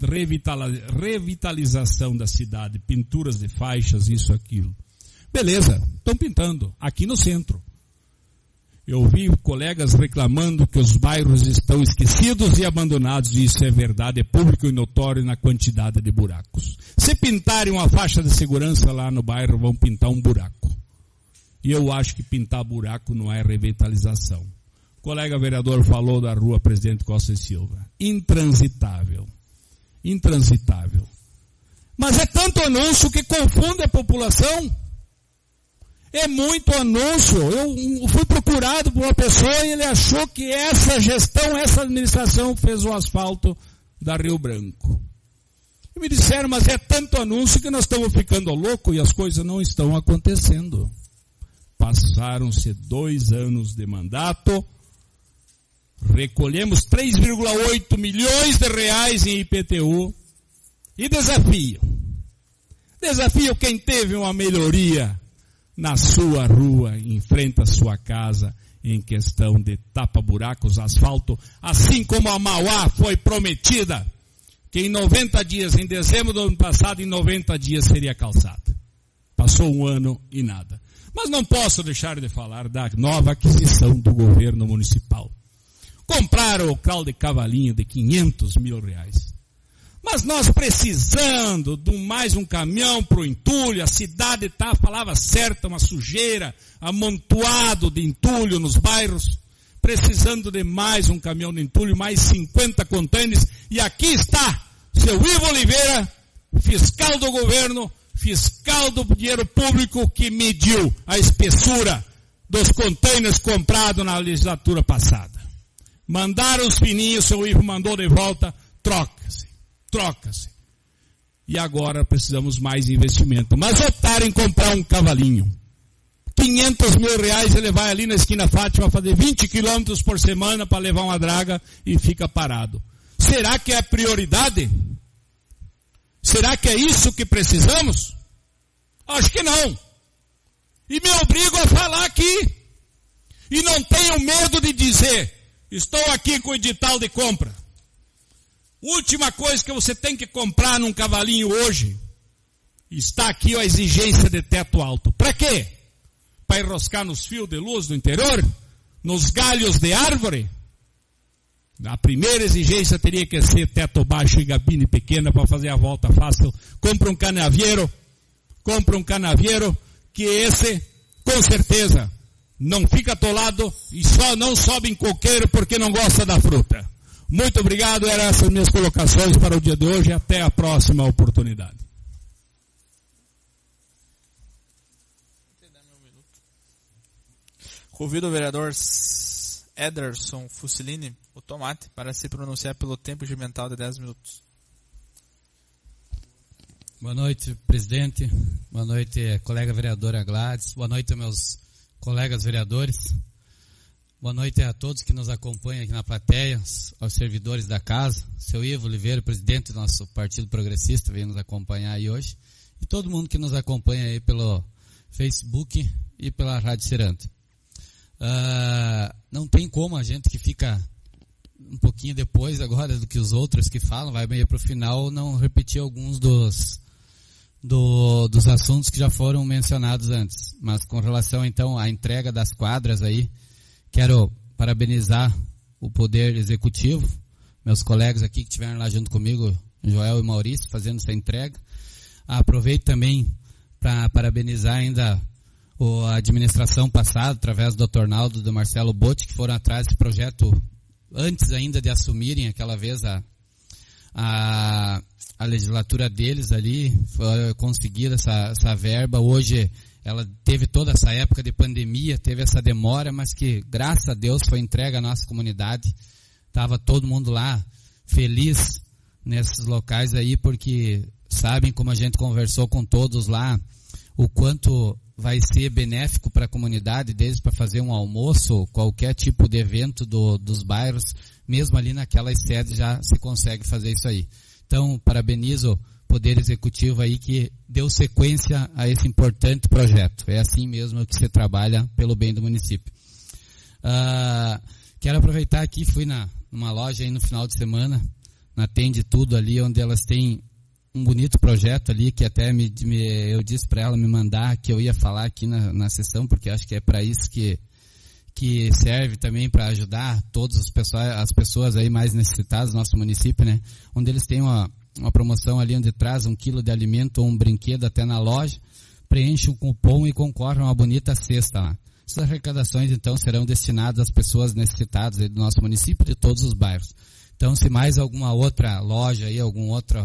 revitalização da cidade, pinturas de faixas, isso, aquilo. Beleza, estão pintando, aqui no centro. Eu vi colegas reclamando que os bairros estão esquecidos e abandonados, e isso é verdade, é público e notório na quantidade de buracos. Se pintarem uma faixa de segurança lá no bairro, vão pintar um buraco. E eu acho que pintar buraco não é revitalização. O colega vereador falou da rua Presidente Costa e Silva. Intransitável. Intransitável. Mas é tanto anúncio que confunde a população. É muito anúncio. Eu fui procurado por uma pessoa e ele achou que essa gestão, essa administração fez o asfalto da Rio Branco. E me disseram, mas é tanto anúncio que nós estamos ficando loucos e as coisas não estão acontecendo. Passaram-se 2 anos de mandato, recolhemos 3,8 milhões de reais em IPTU e desafio quem teve uma melhoria na sua rua, em frente à sua casa, em questão de tapa-buracos, asfalto, assim como a Mauá foi prometida, que em 90 dias, em dezembro do ano passado, em 90 dias seria calçada. Passou 1 ano e nada. Mas não posso deixar de falar da nova aquisição do governo municipal. Compraram o cal de cavalinho de 500 mil reais. Mas nós precisando de mais um caminhão para o entulho, a cidade está, falava certa, uma sujeira, amontoado de entulho nos bairros, precisando de mais um caminhão de entulho, mais 50 contêineres, e aqui está, seu Ivo Oliveira, fiscal do governo, fiscal do dinheiro público, que mediu a espessura dos contêineres comprados na legislatura passada. Mandaram os fininhos, seu Ivo mandou de volta, troca-se. E agora precisamos mais investimento. Mas optaram em comprar um cavalinho. 500 mil reais, ele vai ali na esquina Fátima fazer 20 quilômetros por semana para levar uma draga e fica parado. Será que é a prioridade? Será que é isso que precisamos? Acho que não. E me obrigo a falar aqui. E não tenho medo de dizer, estou aqui com o edital de compra. Última coisa que você tem que comprar num cavalinho hoje, está aqui a exigência de teto alto. Para quê? Para enroscar nos fios de luz do interior? Nos galhos de árvore? A primeira exigência teria que ser teto baixo e gabine pequena para fazer a volta fácil. Compra um canavieiro que esse, com certeza, não fica atolado e só não sobe em coqueiro porque não gosta da fruta. Muito obrigado, eram essas minhas colocações para o dia de hoje, até a próxima oportunidade. Convido o vereador Ederson Fusilini, o Tomate, para se pronunciar pelo tempo regimental de 10 minutos. Boa noite, presidente. Boa noite, colega vereadora Gladys. Boa noite, meus colegas vereadores. Boa noite a todos que nos acompanham aqui na plateia, aos servidores da casa. Seu Ivo Oliveira, presidente do nosso Partido Progressista, veio nos acompanhar aí hoje. E todo mundo que nos acompanha aí pelo Facebook e pela Rádio Ciranta. Não tem como a gente que fica um pouquinho depois agora do que os outros que falam, vai meio para o final, não repetir alguns dos assuntos que já foram mencionados antes. Mas com relação então à entrega das quadras aí, quero parabenizar o Poder Executivo, meus colegas aqui que estiveram lá junto comigo, Joel e Maurício, fazendo essa entrega. Aproveito também para parabenizar ainda a administração passada, através do Dr. Naldo e do Marcelo Botti, que foram atrás desse projeto antes ainda de assumirem aquela vez a legislatura deles ali, conseguir essa verba. Hoje ela teve toda essa época de pandemia, teve essa demora, mas que graças a Deus foi entregue à nossa comunidade. Estava todo mundo lá feliz nesses locais aí, porque sabem como a gente conversou com todos lá, o quanto vai ser benéfico para a comunidade, desde para fazer um almoço, qualquer tipo de evento dos bairros, mesmo ali naquelas sedes já se consegue fazer isso aí. Então, parabenizo o Poder Executivo aí que deu sequência a esse importante projeto. É assim mesmo que se trabalha pelo bem do município. Quero aproveitar aqui, fui numa loja aí no final de semana, na Tende Tudo ali, onde elas têm um bonito projeto ali, que até eu disse para ela me mandar, que eu ia falar aqui na sessão, porque acho que é para isso que serve também, para ajudar todas as pessoas aí mais necessitadas do nosso município, né? Onde eles têm uma promoção ali onde traz 1 quilo de alimento ou um brinquedo até na loja, preenche um cupom e concorre a uma bonita cesta lá. Essas arrecadações então serão destinadas às pessoas necessitadas aí do nosso município, de todos os bairros. Então, se mais alguma outra loja aí, algum outro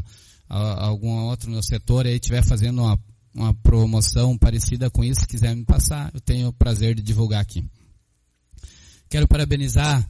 no setor aí estiver fazendo uma promoção parecida com isso, se quiser me passar, eu tenho o prazer de divulgar aqui. Quero parabenizar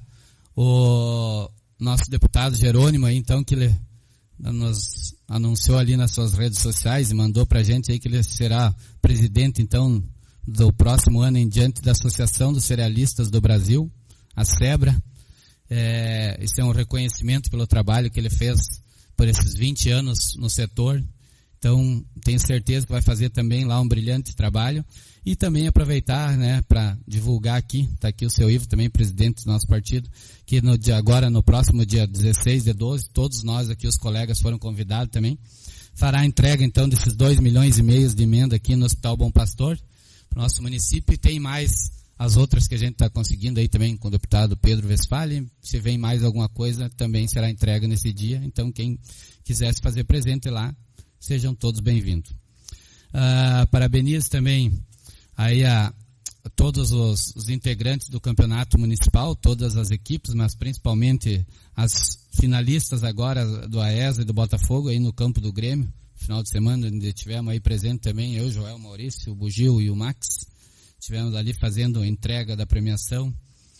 o nosso deputado Jerônimo aí, então, que ele nos anunciou ali nas suas redes sociais e mandou pra gente aí que ele será presidente, então, do próximo ano em diante da Associação dos Cerealistas do Brasil, a SEBRA. Isso é um reconhecimento pelo trabalho que ele fez por esses 20 anos no setor. Então, tenho certeza que vai fazer também lá um brilhante trabalho. E também aproveitar, né, para divulgar aqui, está aqui o seu Ivo, também presidente do nosso partido, que agora no próximo dia 16 de 12, todos nós aqui, os colegas, foram convidados também, fará a entrega então desses 2,5 milhões de emenda aqui no Hospital Bom Pastor, para o nosso município, e tem mais as outras que a gente está conseguindo aí também com o deputado Pedro Westphalen. Se vem mais alguma coisa, também será entrega nesse dia. Então, quem quisesse fazer presente lá, sejam todos bem-vindos. Parabenizo também aí a todos os integrantes do campeonato municipal, todas as equipes, mas principalmente as finalistas agora do AESA e do Botafogo aí no campo do Grêmio. Final de semana, onde tivemos aí presente também, eu, Joel, Maurício, o Bugil e o Max. Estivemos ali fazendo a entrega da premiação.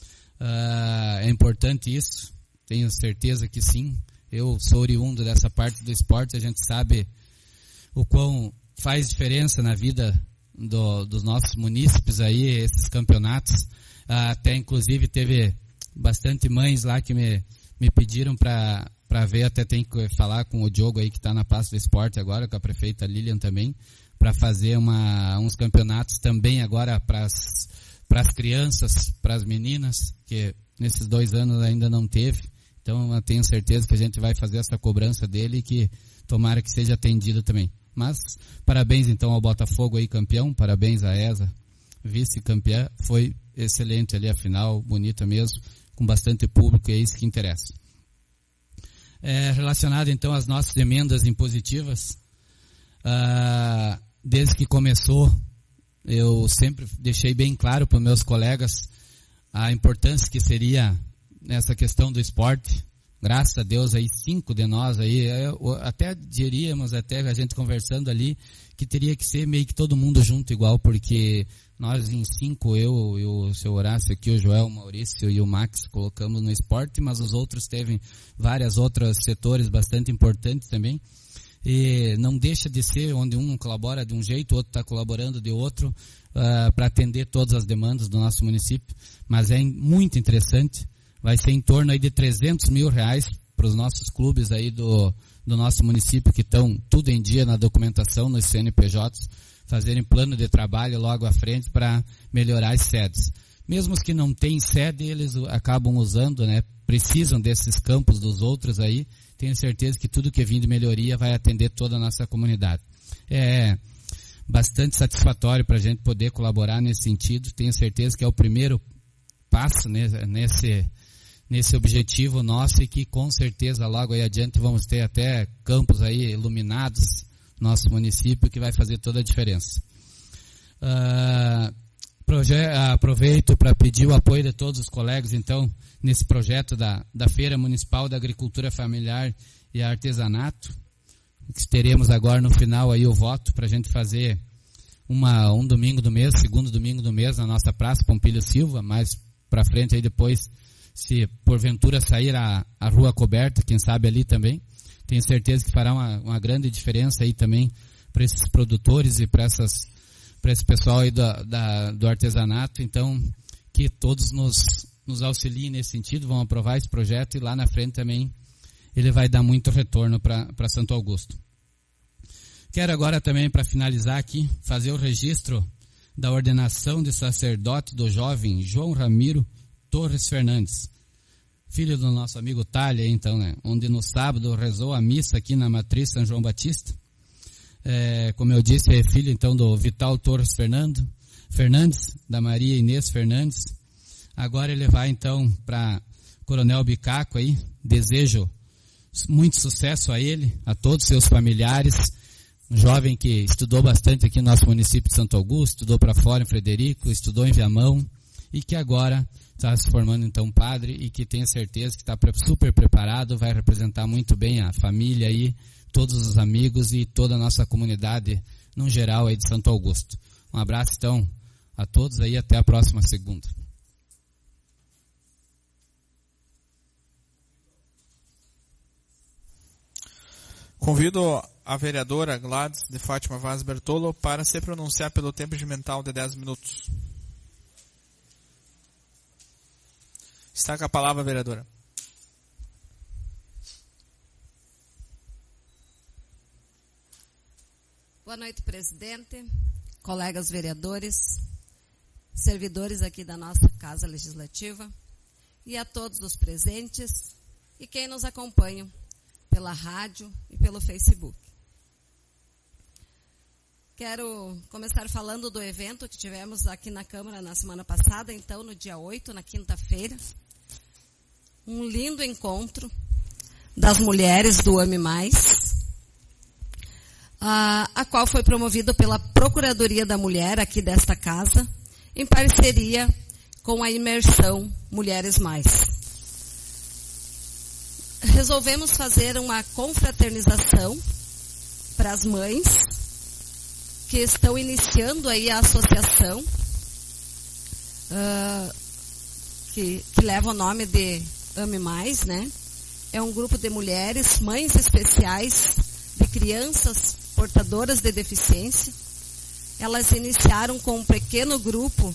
É importante isso, tenho certeza que sim. Eu sou oriundo dessa parte do esporte, a gente sabe o quão faz diferença na vida dos nossos munícipes aí, esses campeonatos. Até inclusive teve bastante mães lá que me pediram para ver, até tem que falar com o Diogo aí que está na pasta do esporte agora, com a prefeita Lilian também, para fazer uns campeonatos também agora para as crianças, para as meninas, que nesses 2 anos ainda não teve. Então eu tenho certeza que a gente vai fazer essa cobrança dele e que tomara que seja atendido também. Mas parabéns então ao Botafogo aí, campeão, parabéns à ESA, vice-campeã, foi excelente ali a final, bonita mesmo, com bastante público, é isso que interessa. Relacionado então às nossas emendas impositivas, desde que começou eu sempre deixei bem claro para os meus colegas a importância que seria nessa questão do esporte. Graças a Deus, aí 5 de nós, aí, até diríamos, até a gente conversando ali, que teria que ser meio que todo mundo junto igual, porque nós em 5, eu e o seu Horácio aqui, o Joel, o Maurício e o Max, colocamos no esporte, mas os outros teve vários outros setores bastante importantes também. E não deixa de ser onde um colabora de um jeito, o outro está colaborando de outro, para atender todas as demandas do nosso município. Mas é muito interessante, vai ser em torno aí de 300 mil reais para os nossos clubes aí do nosso município, que estão tudo em dia na documentação, nos CNPJs, fazerem plano de trabalho logo à frente para melhorar as sedes. Mesmo os que não têm sede, eles acabam usando, né? Precisam desses campos dos outros aí. Tenho certeza que tudo que vem de melhoria vai atender toda a nossa comunidade. É bastante satisfatório para a gente poder colaborar nesse sentido. Tenho certeza que é o primeiro passo nesse objetivo nosso e que com certeza logo aí adiante vamos ter até campos aí iluminados no nosso município, que vai fazer toda a diferença. Aproveito para pedir o apoio de todos os colegas, então, nesse projeto da Feira Municipal da Agricultura Familiar e Artesanato, que teremos agora no final aí o voto para a gente fazer um domingo do mês, segundo domingo do mês, na nossa Praça Pompílio Silva, mais para frente aí depois, se porventura sair a rua coberta, quem sabe ali também, tenho certeza que fará uma grande diferença aí também para esses produtores e para esse pessoal aí do artesanato. Então, que todos nos auxiliem nesse sentido, vão aprovar esse projeto e lá na frente também ele vai dar muito retorno para Santo Augusto. Quero agora também, para finalizar aqui, fazer o registro da ordenação de sacerdote do jovem João Ramiro Torres Fernandes, filho do nosso amigo Talha, então, né? Onde no sábado rezou a missa aqui na Matriz São João Batista. Como eu disse, é filho então do Vital Torres Fernandes, da Maria Inês Fernandes. Agora ele vai então para Coronel Bicaco aí. Desejo muito sucesso a ele, a todos os seus familiares. Um jovem que estudou bastante aqui no nosso município de Santo Augusto, estudou para fora em Frederico, estudou em Viamão e que agora está se formando então padre e que tenho certeza que está super preparado, vai representar muito bem a família aí, todos os amigos e toda a nossa comunidade no geral aí de Santo Augusto. Um abraço então a todos aí, até a próxima segunda. Convido a vereadora Gladys de Fátima Vaz Bertolo para se pronunciar pelo tempo regimental de 10 minutos. Está com a palavra, vereadora. Boa noite, presidente, colegas vereadores, servidores aqui da nossa Casa Legislativa e a todos os presentes e quem nos acompanha pela rádio e pelo Facebook. Quero começar falando do evento que tivemos aqui na Câmara na semana passada, então no dia 8, na quinta-feira. Um lindo encontro das mulheres do Ame Mais, a qual foi promovido pela Procuradoria da Mulher aqui desta casa, em parceria com a Imersão Mulheres Mais. Resolvemos fazer uma confraternização para as mães que estão iniciando aí a associação, que leva o nome de Ame Mais, né? É um grupo de mulheres, mães especiais de crianças portadoras de deficiência. Elas iniciaram com um pequeno grupo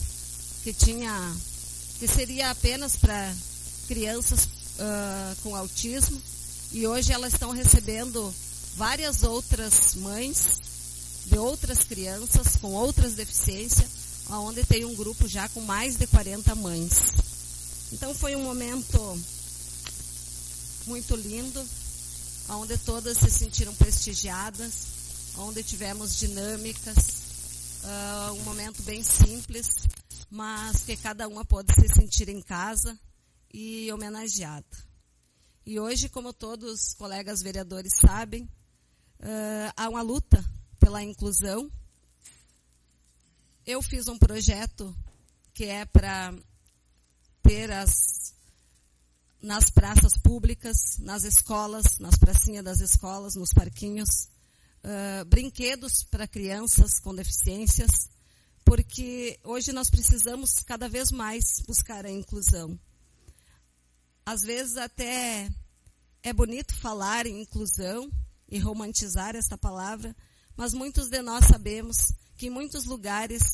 que seria apenas para crianças com autismo, e hoje elas estão recebendo várias outras mães de outras crianças com outras deficiências, onde tem um grupo já com mais de 40 mães. Então foi um momento muito lindo, onde todas se sentiram prestigiadas, onde tivemos dinâmicas, um momento bem simples, mas que cada uma pode se sentir em casa e homenageada. E hoje, como todos os colegas vereadores sabem, há uma luta pela inclusão eu fiz um projeto que é para ter nas praças públicas, nas escolas, nas pracinhas das escolas, nos parquinhos, brinquedos para crianças com deficiências, porque hoje nós precisamos cada vez mais buscar a inclusão. Às vezes até é bonito falar em inclusão e romantizar essa palavra, mas muitos de nós sabemos que em muitos lugares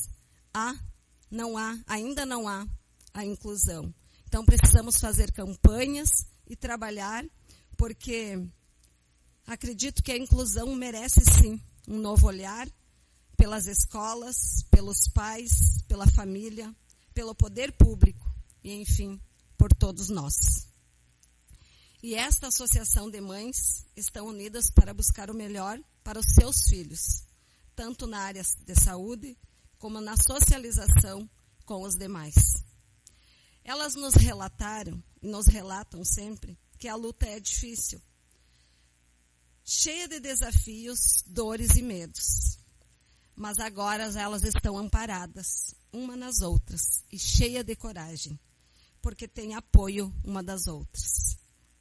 ainda não há a inclusão. Então precisamos fazer campanhas e trabalhar, porque acredito que a inclusão merece sim um novo olhar pelas escolas, pelos pais, pela família, pelo poder público e, enfim, por todos nós. E esta associação de mães estão unidas para buscar o melhor para os seus filhos, tanto na área de saúde como na socialização com os demais. Elas nos relataram e nos relatam sempre que a luta é difícil, cheia de desafios, dores e medos. Mas agora elas estão amparadas, uma nas outras, e cheia de coragem, porque tem apoio uma das outras.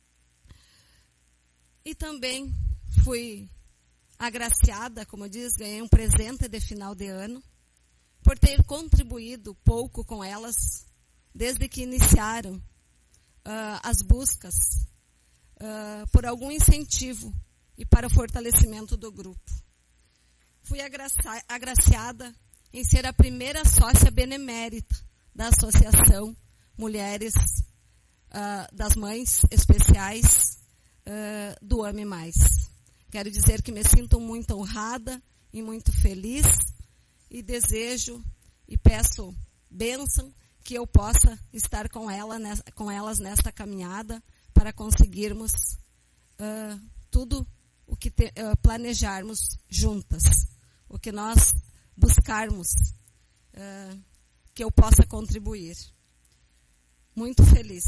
E também fui agraciada, como diz, ganhei um presente de final de ano, por ter contribuído pouco com elas, desde que iniciaram as buscas por algum incentivo e para o fortalecimento do grupo. Fui agraciada em ser a primeira sócia benemérita da Associação Mulheres das Mães Especiais do Ame Mais. Quero dizer que me sinto muito honrada e muito feliz e desejo e peço bênção que eu possa estar com elas nesta caminhada para conseguirmos tudo o que planejarmos juntas, o que nós buscarmos, que eu possa contribuir. Muito feliz.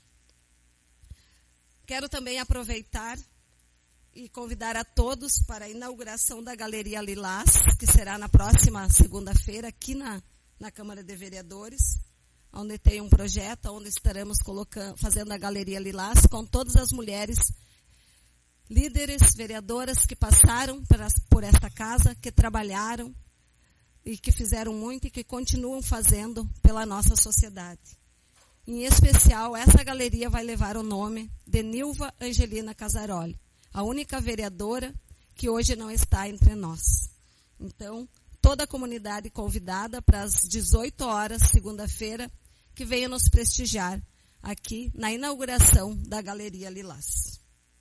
Quero também aproveitar e convidar a todos para a inauguração da Galeria Lilás, que será na próxima segunda-feira aqui na Câmara de Vereadores, onde tem um projeto, onde estaremos fazendo a Galeria Lilás com todas as mulheres líderes, vereadoras que passaram por esta casa, que trabalharam e que fizeram muito e que continuam fazendo pela nossa sociedade. Em especial, essa galeria vai levar o nome de Nilva Angelina Casaroli, a única vereadora que hoje não está entre nós. Então, toda a comunidade convidada para as 18 horas, segunda-feira, que venha nos prestigiar aqui na inauguração da Galeria Lilás.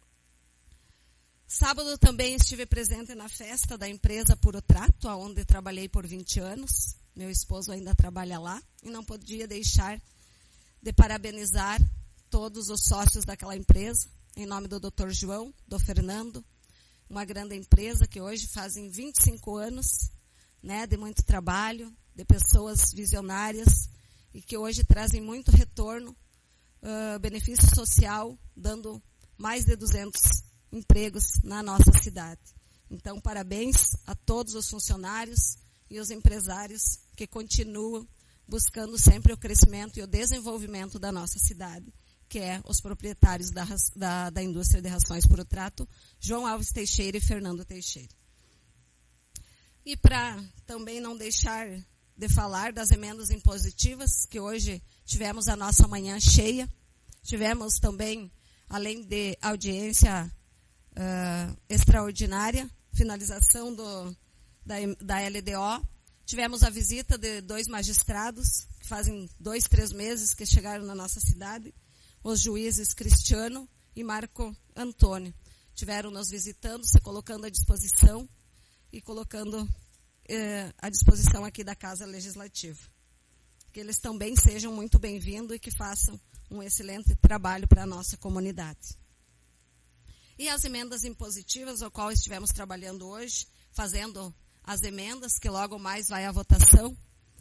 Sábado também estive presente na festa da empresa Puro Trato, onde trabalhei por 20 anos. Meu esposo ainda trabalha lá e não podia deixar de parabenizar todos os sócios daquela empresa, em nome do Dr. João, do Fernando, uma grande empresa que hoje fazem 25 anos, né, de muito trabalho, de pessoas visionárias e que hoje trazem muito retorno, benefício social, dando mais de 200 empregos na nossa cidade. Então, parabéns a todos os funcionários e os empresários que continuam buscando sempre o crescimento e o desenvolvimento da nossa cidade, que é os proprietários da indústria de rações Puro Trato, João Alves Teixeira e Fernando Teixeira. E para também não deixar de falar das emendas impositivas, que hoje tivemos a nossa manhã cheia, tivemos também, além de audiência extraordinária, finalização da LDO, tivemos a visita de 2 magistrados, que fazem 2, 3 meses que chegaram na nossa cidade, os juízes Cristiano e Marco Antônio. Tiveram nos visitando, se colocando à disposição e colocando à disposição aqui da Casa Legislativa. Que eles também sejam muito bem-vindos e que façam um excelente trabalho para a nossa comunidade. E as emendas impositivas, ao qual estivemos trabalhando hoje, fazendo as emendas, que logo mais vai à votação.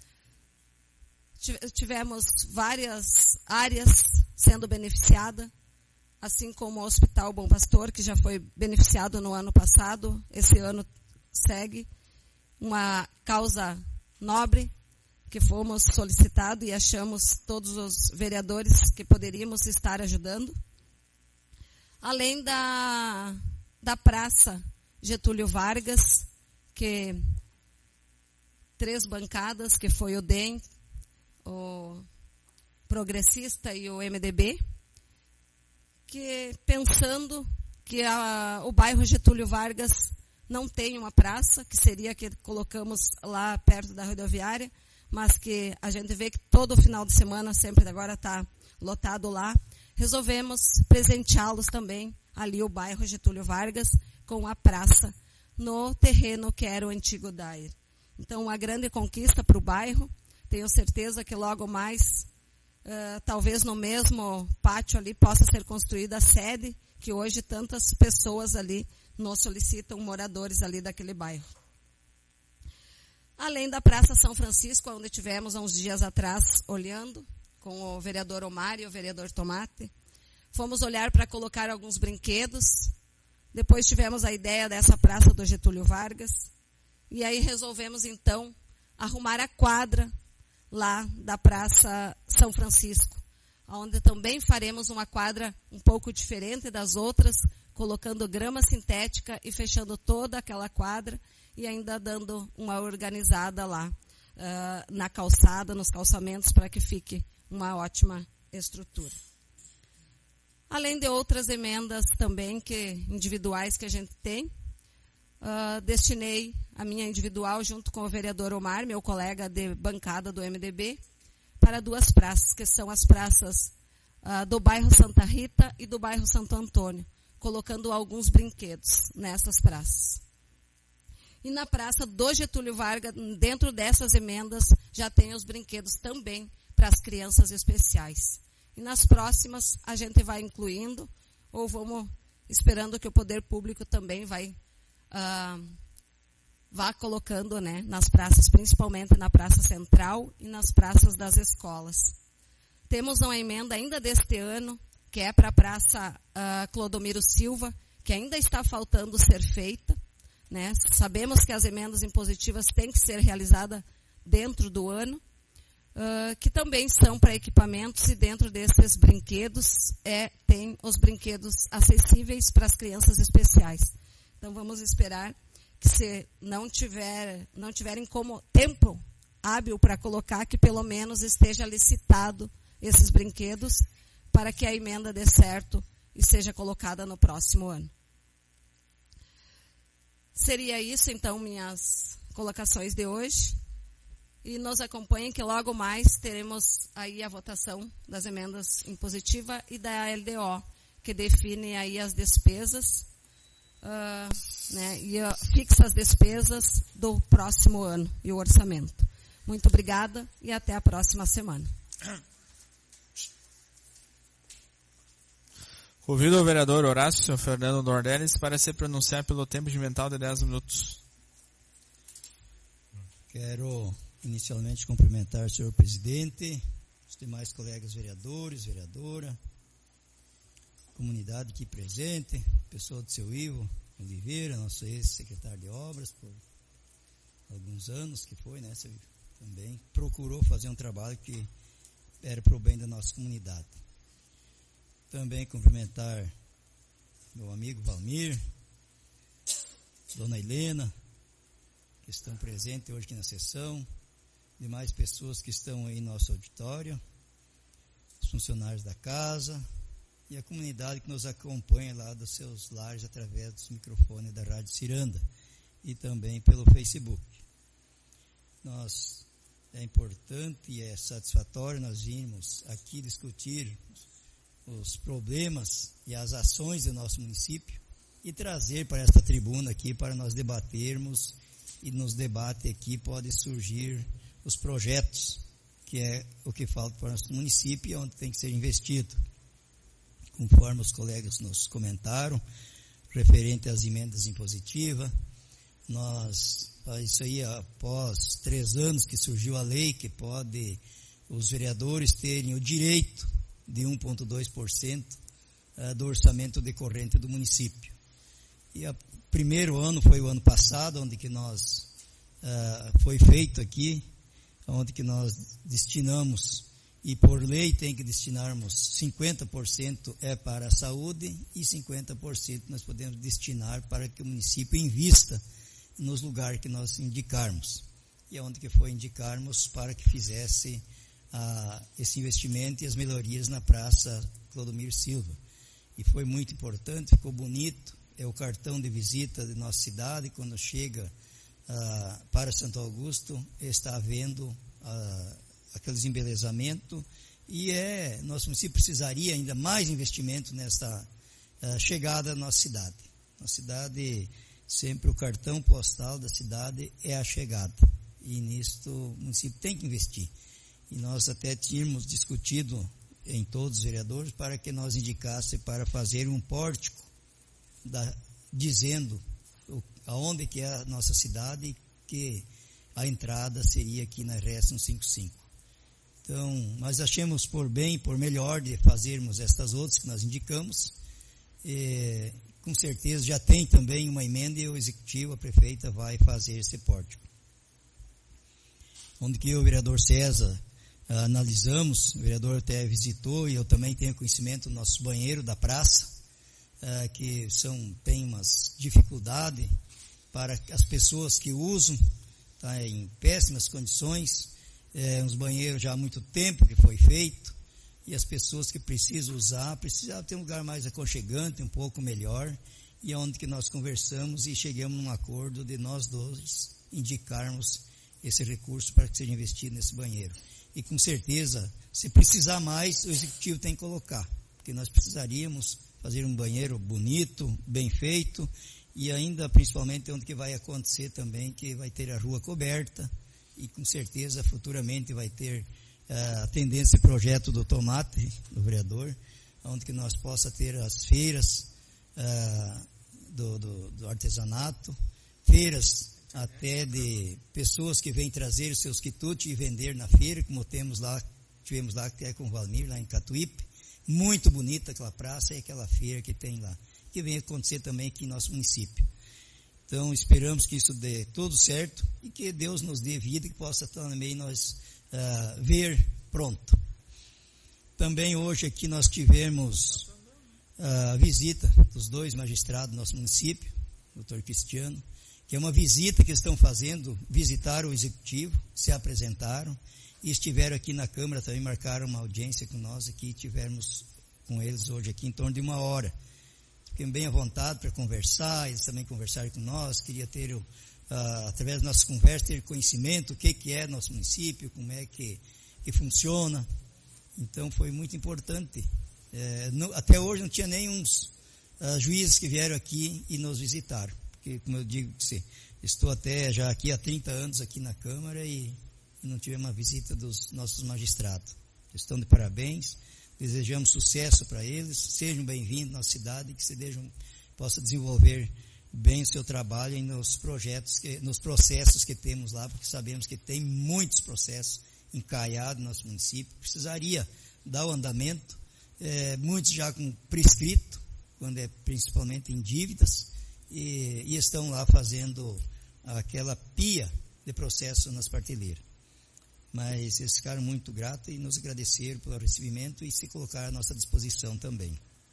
Tivemos várias áreas sendo beneficiadas, assim como o Hospital Bom Pastor, que já foi beneficiado no ano passado, esse ano segue. Uma causa nobre que fomos solicitados e achamos todos os vereadores que poderíamos estar ajudando. Além da Praça Getúlio Vargas, que 3 bancadas, que foi o DEM, o Progressista e o MDB, que pensando que o bairro Getúlio Vargas não tem uma praça, que seria a que colocamos lá perto da rodoviária, mas que a gente vê que todo final de semana, sempre agora está lotado lá, resolvemos presenteá-los também, ali o bairro Getúlio Vargas, com a praça, no terreno que era o antigo DAIR. Então, uma grande conquista para o bairro. Tenho certeza que logo mais, talvez no mesmo pátio ali, possa ser construída a sede, que hoje tantas pessoas ali nos solicitam, moradores ali daquele bairro. Além da Praça São Francisco, onde tivemos há uns dias atrás, olhando, com o vereador Omar e o vereador Tomate, fomos olhar para colocar alguns brinquedos. Depois tivemos a ideia dessa Praça do Getúlio Vargas. E aí resolvemos, então, arrumar a quadra lá da Praça São Francisco, onde também faremos uma quadra um pouco diferente das outras, colocando grama sintética e fechando toda aquela quadra e ainda dando uma organizada lá na calçada, nos calçamentos, para que fique uma ótima estrutura. Além de outras emendas também individuais que a gente tem, destinei a minha individual, junto com o vereador Omar, meu colega de bancada do MDB, para 2 praças, que são as praças do bairro Santa Rita e do bairro Santo Antônio, colocando alguns brinquedos nessas praças. E na Praça do Getúlio Vargas, dentro dessas emendas, já tem os brinquedos também para as crianças especiais. E nas próximas a gente vai incluindo, ou vamos esperando que o poder público também vá colocando, né, nas praças, principalmente na Praça Central e nas praças das escolas. Temos uma emenda ainda deste ano, que é para a Praça Clodomiro Silva, que ainda está faltando ser feita, né? Sabemos que as emendas impositivas têm que ser realizadas dentro do ano, que também são para equipamentos, e dentro desses brinquedos tem os brinquedos acessíveis para as crianças especiais. Então vamos esperar que, se não tiverem como tempo hábil para colocar, que pelo menos esteja licitado esses brinquedos, para que a emenda dê certo e seja colocada no próximo ano. Seria isso, então, minhas colocações de hoje. E nos acompanhem, que logo mais teremos aí a votação das emendas impositivas e da LDO, que define aí as despesas, né, e fixa as despesas do próximo ano e o orçamento. Muito obrigada e até a próxima semana. Convido o vereador Horácio Fernando Dornelles para se pronunciar pelo tempo de mental de 10 minutos. Quero inicialmente cumprimentar o senhor presidente, os demais colegas vereadores, vereadora, comunidade aqui presente, pessoa do seu Ivo Oliveira, nosso ex-secretário de obras, por alguns anos que foi, né, seu Ivo, também procurou fazer um trabalho que era para o bem da nossa comunidade. Também cumprimentar meu amigo Valmir, dona Helena, que estão presentes hoje aqui na sessão, demais pessoas que estão aí no nosso auditório, os funcionários da casa e a comunidade que nos acompanha lá dos seus lares através dos microfones da Rádio Ciranda e também pelo Facebook. É importante e é satisfatório nós virmos aqui discutir os problemas e as ações do nosso município e trazer para esta tribuna aqui para nós debatermos, e nos debates aqui pode surgir os projetos, que é o que falta para o nosso município e onde tem que ser investido. Conforme os colegas nos comentaram, referente às emendas impositivas, isso aí após 3 anos que surgiu a lei que pode os vereadores terem o direito de 1,2% do orçamento decorrente do município. E o primeiro ano foi o ano passado, onde que nós foi feito aqui, onde que nós destinamos, e por lei tem que destinarmos 50% para a saúde e 50% nós podemos destinar para que o município invista nos lugares que nós indicarmos. E é onde que foi indicarmos para que fizesse esse investimento e as melhorias na Praça Clodomiro Silva. E foi muito importante, ficou bonito, é o cartão de visita de nossa cidade, quando chega para Santo Augusto, está havendo aqueles embelezamentos, e nosso município precisaria ainda mais investimento nessa chegada à nossa cidade. Nossa cidade, sempre o cartão postal da cidade é a chegada, e nisto o município tem que investir. E nós até tínhamos discutido em todos os vereadores para que nós indicasse para fazer um pórtico dizendo aonde que é a nossa cidade, que a entrada seria aqui na RS 155. Então, nós achamos por bem, por melhor de fazermos estas outras que nós indicamos. Com certeza já tem também uma emenda e o executivo, a prefeita, vai fazer esse pórtico. Onde que o vereador César analisamos, o vereador até visitou, e eu também tenho conhecimento do nosso banheiro da praça, que tem umas dificuldades para as pessoas que usam, está em péssimas condições, uns banheiros já há muito tempo que foi feito, e as pessoas que precisam usar, precisam ter um lugar mais aconchegante, um pouco melhor, e é onde que nós conversamos e chegamos num acordo de nós dois indicarmos esse recurso para que seja investido nesse banheiro. E com certeza, se precisar mais, o executivo tem que colocar, porque nós precisaríamos fazer um banheiro bonito, bem feito, e ainda principalmente onde que vai acontecer também, que vai ter a rua coberta, e com certeza futuramente vai ter a tendência esse projeto do tomate, do vereador, onde que nós possa ter as feiras do artesanato, feiras até de pessoas que vêm trazer os seus quitutes e vender na feira, como tivemos lá até com o Valmir, lá em Catuípe. Muito bonita aquela praça e aquela feira que tem lá, que vem acontecer também aqui em nosso município. Então, esperamos que isso dê tudo certo e que Deus nos dê vida e que possa também nós ver pronto. Também hoje aqui nós tivemos a visita dos 2 magistrados do nosso município, doutor Cristiano, que é uma visita que estão fazendo, visitaram o executivo, se apresentaram e estiveram aqui na Câmara, também marcaram uma audiência com nós aqui, tivemos com eles hoje aqui em torno de 1 hora. Fiquei bem à vontade para conversar, eles também conversaram com nós, queria ter, através da nossa conversa, ter conhecimento, o que é nosso município, como é que funciona. Então foi muito importante. Até hoje não tinha nem uns juízes que vieram aqui e nos visitaram. Porque, como eu digo, estou até já aqui há 30 anos aqui na Câmara e não tivemos uma visita dos nossos magistrados. Estão de parabéns, desejamos sucesso para eles, sejam bem-vindos na cidade, que possam desenvolver bem o seu trabalho e nos processos que temos lá, porque sabemos que tem muitos processos encalhados no nosso município, precisaria dar o andamento, muitos já com prescrito, quando é principalmente em dívidas, e estão lá fazendo aquela pia de processo nas partilheiras. Mas eles ficaram muito gratos e nos agradeceram pelo recebimento e se colocaram à nossa disposição também.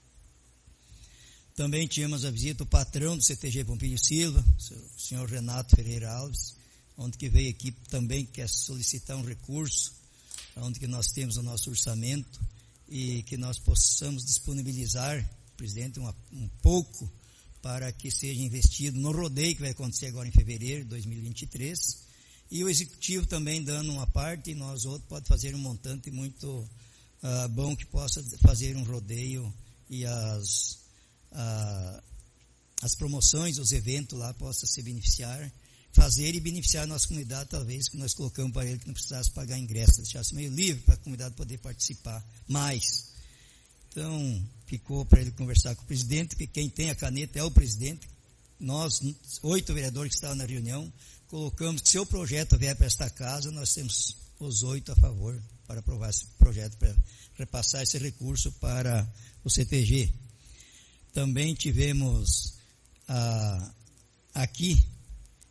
Também tínhamos a visita do patrão do CTG Pompilho Silva, o senhor Renato Ferreira Alves, onde que veio aqui também quer solicitar um recurso, onde que nós temos o nosso orçamento e que nós possamos disponibilizar, presidente, um pouco para que seja investido no rodeio que vai acontecer agora em fevereiro de 2023, e o executivo também dando uma parte, e nós outros pode fazer um montante muito bom que possa fazer um rodeio e as promoções, os eventos lá possam se beneficiar, fazer e beneficiar a nossa comunidade, talvez, que nós colocamos para ele que não precisasse pagar ingresso, deixasse meio livre para a comunidade poder participar mais. Então, ficou para ele conversar com o presidente, que quem tem a caneta é o presidente. Nós, 8 vereadores que estavam na reunião, colocamos que se o projeto vier para esta casa, nós temos os 8 a favor para aprovar esse projeto, para repassar esse recurso para o CTG. Também tivemos aqui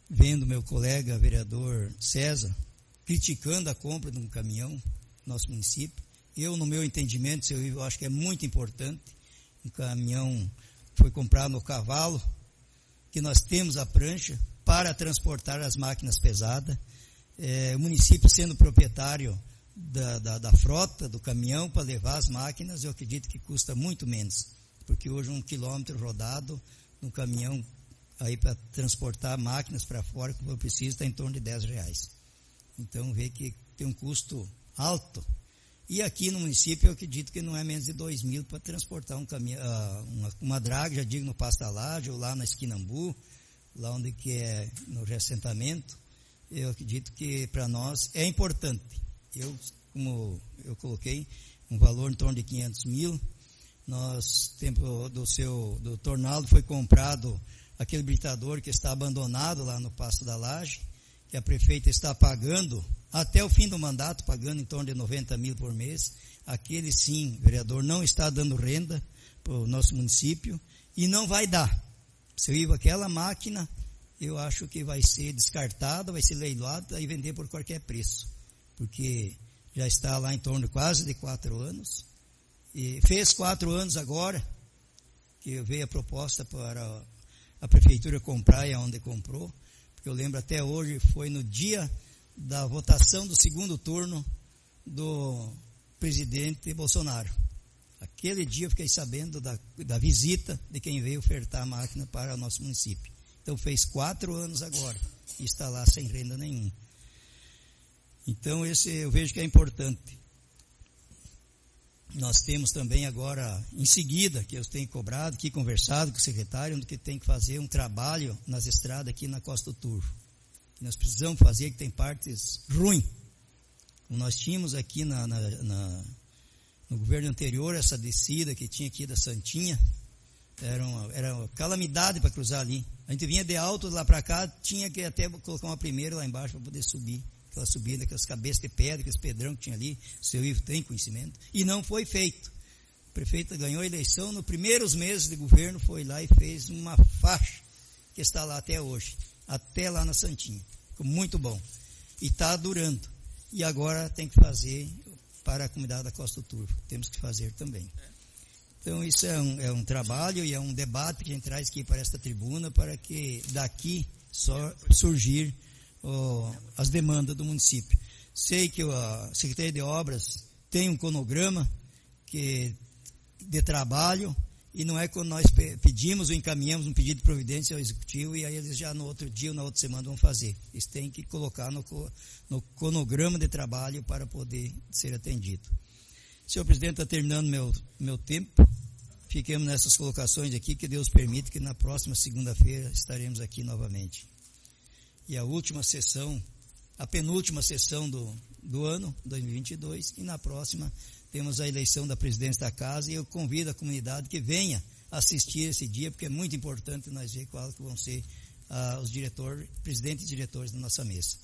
vendo meu colega vereador César criticando a compra de um caminhão no nosso município. Eu, no meu entendimento, seu Ivo, eu acho que é muito importante. Um caminhão foi comprado no cavalo, que nós temos a prancha para transportar as máquinas pesadas. O município sendo proprietário da frota, do caminhão, para levar as máquinas, eu acredito que custa muito menos. Porque hoje 1 quilômetro rodado no caminhão aí para transportar máquinas para fora, que eu preciso, está em torno de R$10. Então, vê que tem um custo alto. E aqui no município, eu acredito que não é menos de 2 mil para transportar um caminhão, uma draga, já digo, no Passo da Laje, ou lá na Esquinambu, lá onde que é no reassentamento. Eu acredito que para nós é importante. Como eu coloquei, um valor em torno de 500 mil. Nós, tempo do Tornado, foi comprado aquele britador que está abandonado lá no Passo da Laje, que a prefeita está pagando, até o fim do mandato, pagando em torno de 90 mil por mês. Aquele sim, vereador, não está dando renda para o nosso município e não vai dar. Seu Ivo, aquela máquina, eu acho que vai ser descartada, vai ser leiloada e vender por qualquer preço, porque já está lá em torno de quase de 4 anos. E fez 4 anos agora, que veio a proposta para a prefeitura comprar, e aonde comprou, porque eu lembro até hoje, foi no dia da votação do segundo turno do presidente Bolsonaro. Aquele dia eu fiquei sabendo da visita de quem veio ofertar a máquina para o nosso município. Então fez 4 anos agora, e está lá sem renda nenhuma. Então esse eu vejo que é importante. Nós temos também agora, em seguida, que eu tenho cobrado, que conversado com o secretário, onde que tem que fazer um trabalho nas estradas aqui na Costa do Turvo. Que nós precisamos fazer, que tem partes ruins. Como nós tínhamos aqui no governo anterior, essa descida que tinha aqui da Santinha, era uma calamidade para cruzar ali. A gente vinha de alto lá para cá, tinha que até colocar uma primeira lá embaixo para poder subir. Aquela subida, aquelas cabeças de pedra, aqueles pedrão que tinha ali, o seu Ivo tem conhecimento, e não foi feito. O prefeito ganhou a eleição, nos primeiros meses de governo, foi lá e fez uma faixa, que está lá até hoje, até lá na Santinha. Ficou muito bom. E está durando. E agora tem que fazer para a comunidade da Costa do Turvo. Temos que fazer também. Então isso é um trabalho e é um debate que a gente traz aqui para esta tribuna, para que daqui só surgir as demandas do município. Sei que a Secretaria de Obras tem um cronograma de trabalho, e não é quando nós pedimos ou encaminhamos um pedido de providência ao Executivo e aí eles já no outro dia ou na outra semana vão fazer. Eles têm que colocar no cronograma de trabalho para poder ser atendido. Senhor presidente, está terminando meu tempo. Fiquemos nessas colocações aqui, que Deus permite que na próxima segunda-feira estaremos aqui novamente. E a última sessão, a penúltima sessão do ano, 2022, e na próxima temos a eleição da presidência da casa, e eu convido a comunidade que venha assistir esse dia, porque é muito importante nós ver quais que vão ser os presidentes e diretores da nossa mesa.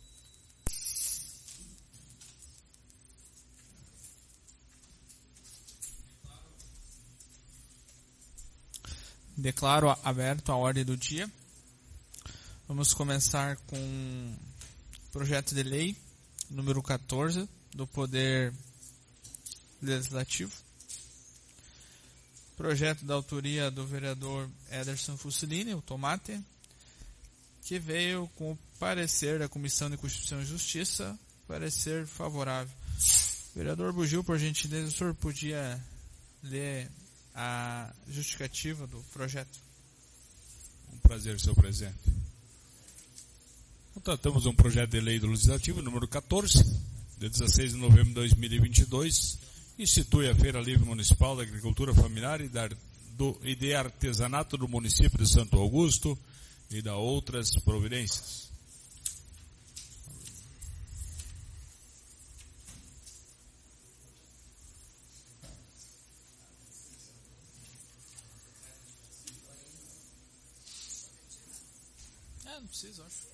Declaro aberto a ordem do dia. Vamos começar com o projeto de lei número 14 do Poder Legislativo. Projeto da autoria do vereador Ederson Fusilini, o Tomate, que veio com o parecer da Comissão de Constituição e Justiça, parecer favorável. Vereador Bugil, por gentileza, o senhor podia ler a justificativa do projeto? Um prazer, senhor presidente. Tratamos um projeto de lei do Legislativo, número 14, de 16 de novembro de 2022, institui a Feira Livre Municipal da Agricultura Familiar e de Artesanato do município de Santo Augusto e da outras providências. Não precisa, acho.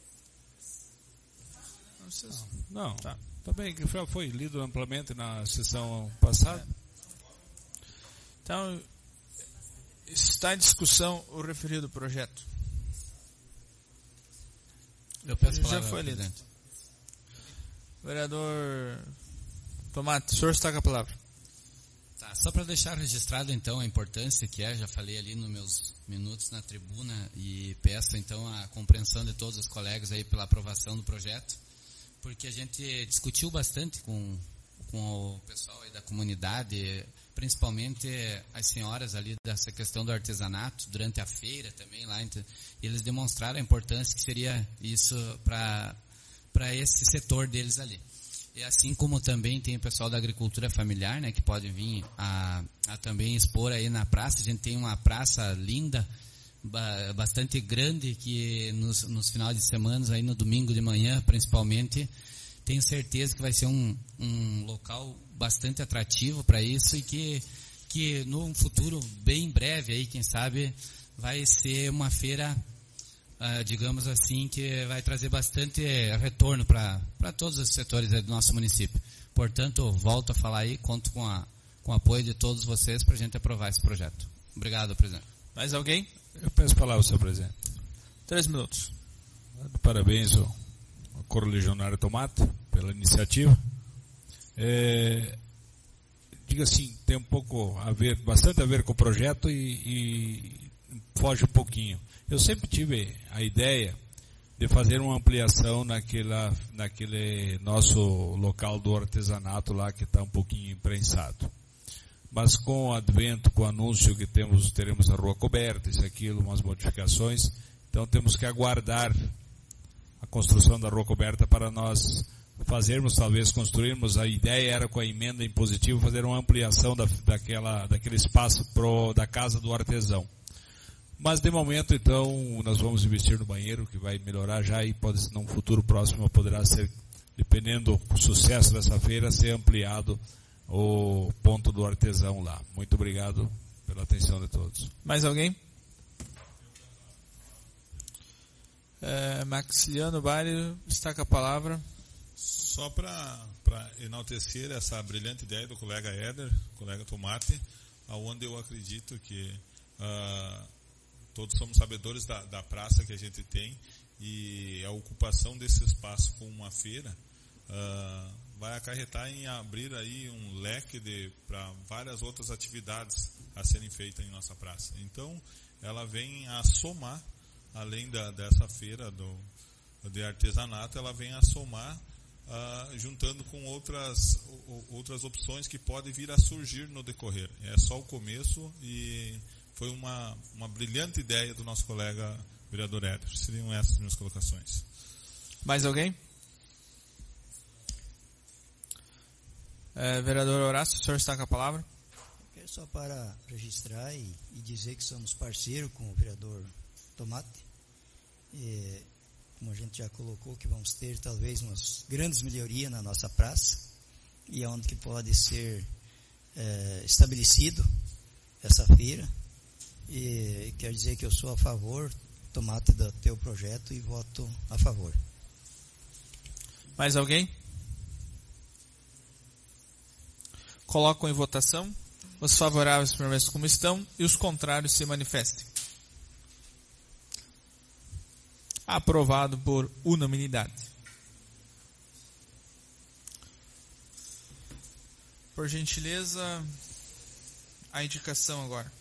Não precisa. Não, tá bem, que foi lido amplamente na sessão passada. Então, está em discussão o referido projeto. Eu peço a Já palavra, foi lido. presidente. Vereador Tomate, o senhor está com a palavra. Tá, só para deixar registrado então a importância que é, já falei ali nos meus minutos na tribuna e peço então a compreensão de todos os colegas aí pela aprovação do projeto, porque a gente discutiu bastante com o pessoal aí da comunidade, principalmente as senhoras ali dessa questão do artesanato durante a feira também lá, então, eles demonstraram a importância que seria isso para esse setor deles ali. E assim como também tem o pessoal da agricultura familiar, né, que pode vir a também expor aí na praça. A gente tem uma praça linda, bastante grande, que nos finais de semana, aí no domingo de manhã principalmente, tenho certeza que vai ser um local bastante atrativo para isso e que no futuro bem breve aí, quem sabe, vai ser uma feira, digamos assim, que vai trazer bastante retorno para todos os setores do nosso município. Portanto, volto a falar aí, conto com o apoio de todos vocês para a gente aprovar esse projeto. Obrigado, presidente. Mais alguém? Eu peço a palavra, senhor presidente. 3 minutos. Parabéns ao Coro Legionário Tomate pela iniciativa. Diga assim, tem um pouco bastante a ver com o projeto e foge um pouquinho. Eu sempre tive a ideia de fazer uma ampliação naquele nosso local do artesanato lá, que está um pouquinho imprensado. Mas com o advento, com o anúncio que teremos a rua coberta, isso, aquilo, umas modificações, então temos que aguardar a construção da rua coberta para nós construirmos. A ideia era, com a emenda impositiva, fazer uma ampliação daquele espaço da casa do artesão. Mas de momento, então, nós vamos investir no banheiro, que vai melhorar já, e num futuro próximo poderá ser, dependendo do sucesso dessa feira, ser ampliado o ponto do artesão lá. Muito obrigado pela atenção de todos. Mais alguém? Maxiliano Bari está com a palavra. Só para enaltecer essa brilhante ideia do colega Éder, colega Tomate, aonde eu acredito que todos somos sabedores da praça que a gente tem, e a ocupação desse espaço com uma feira vai acarretar em abrir aí um leque para várias outras atividades a serem feitas em nossa praça. Então, ela vem a somar, além dessa feira de artesanato, ela vem a somar, juntando com outras opções que podem vir a surgir no decorrer. É só o começo e foi uma brilhante ideia do nosso colega vereador Éder. Seriam essas minhas colocações. Mais alguém? Vereador Horácio, o senhor está com a palavra? Eu quero só para registrar e dizer que somos parceiros com o vereador Tomate. Como a gente já colocou, que vamos ter talvez umas grandes melhorias na nossa praça, e onde que pode ser estabelecido essa feira. E quero dizer que eu sou a favor, Tomate, do teu projeto, e voto a favor. Mais alguém? Coloco em votação. Os favoráveis permaneçam como estão e os contrários se manifestem. Aprovado por unanimidade. Por gentileza, a indicação agora.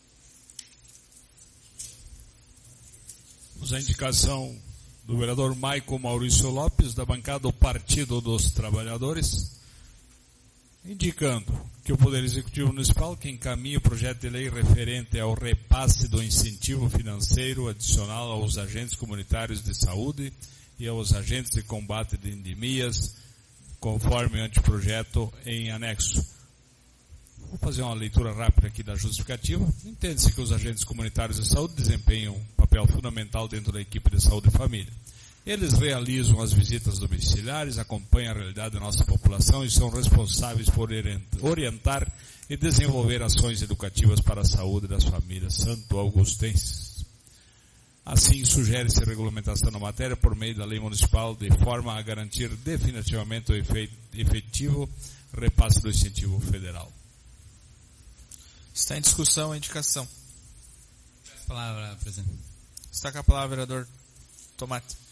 Temos a indicação do vereador Maico Maurício Lopes, da bancada do Partido dos Trabalhadores, indicando que o Poder Executivo Municipal, que encaminha o projeto de lei referente ao repasse do incentivo financeiro adicional aos agentes comunitários de saúde e aos agentes de combate de endemias, conforme o anteprojeto em anexo. Vou fazer uma leitura rápida aqui da justificativa. Entende-se que os agentes comunitários de saúde desempenham um papel fundamental dentro da equipe de saúde e família. Eles realizam as visitas domiciliares, acompanham a realidade da nossa população e são responsáveis por orientar e desenvolver ações educativas para a saúde das famílias santo-augustenses. Assim, sugere-se regulamentação na matéria por meio da lei municipal, de forma a garantir definitivamente o efetivo repasse do incentivo federal. Está em discussão a indicação. Palavra, presidente. Está com a palavra, vereador Tomate.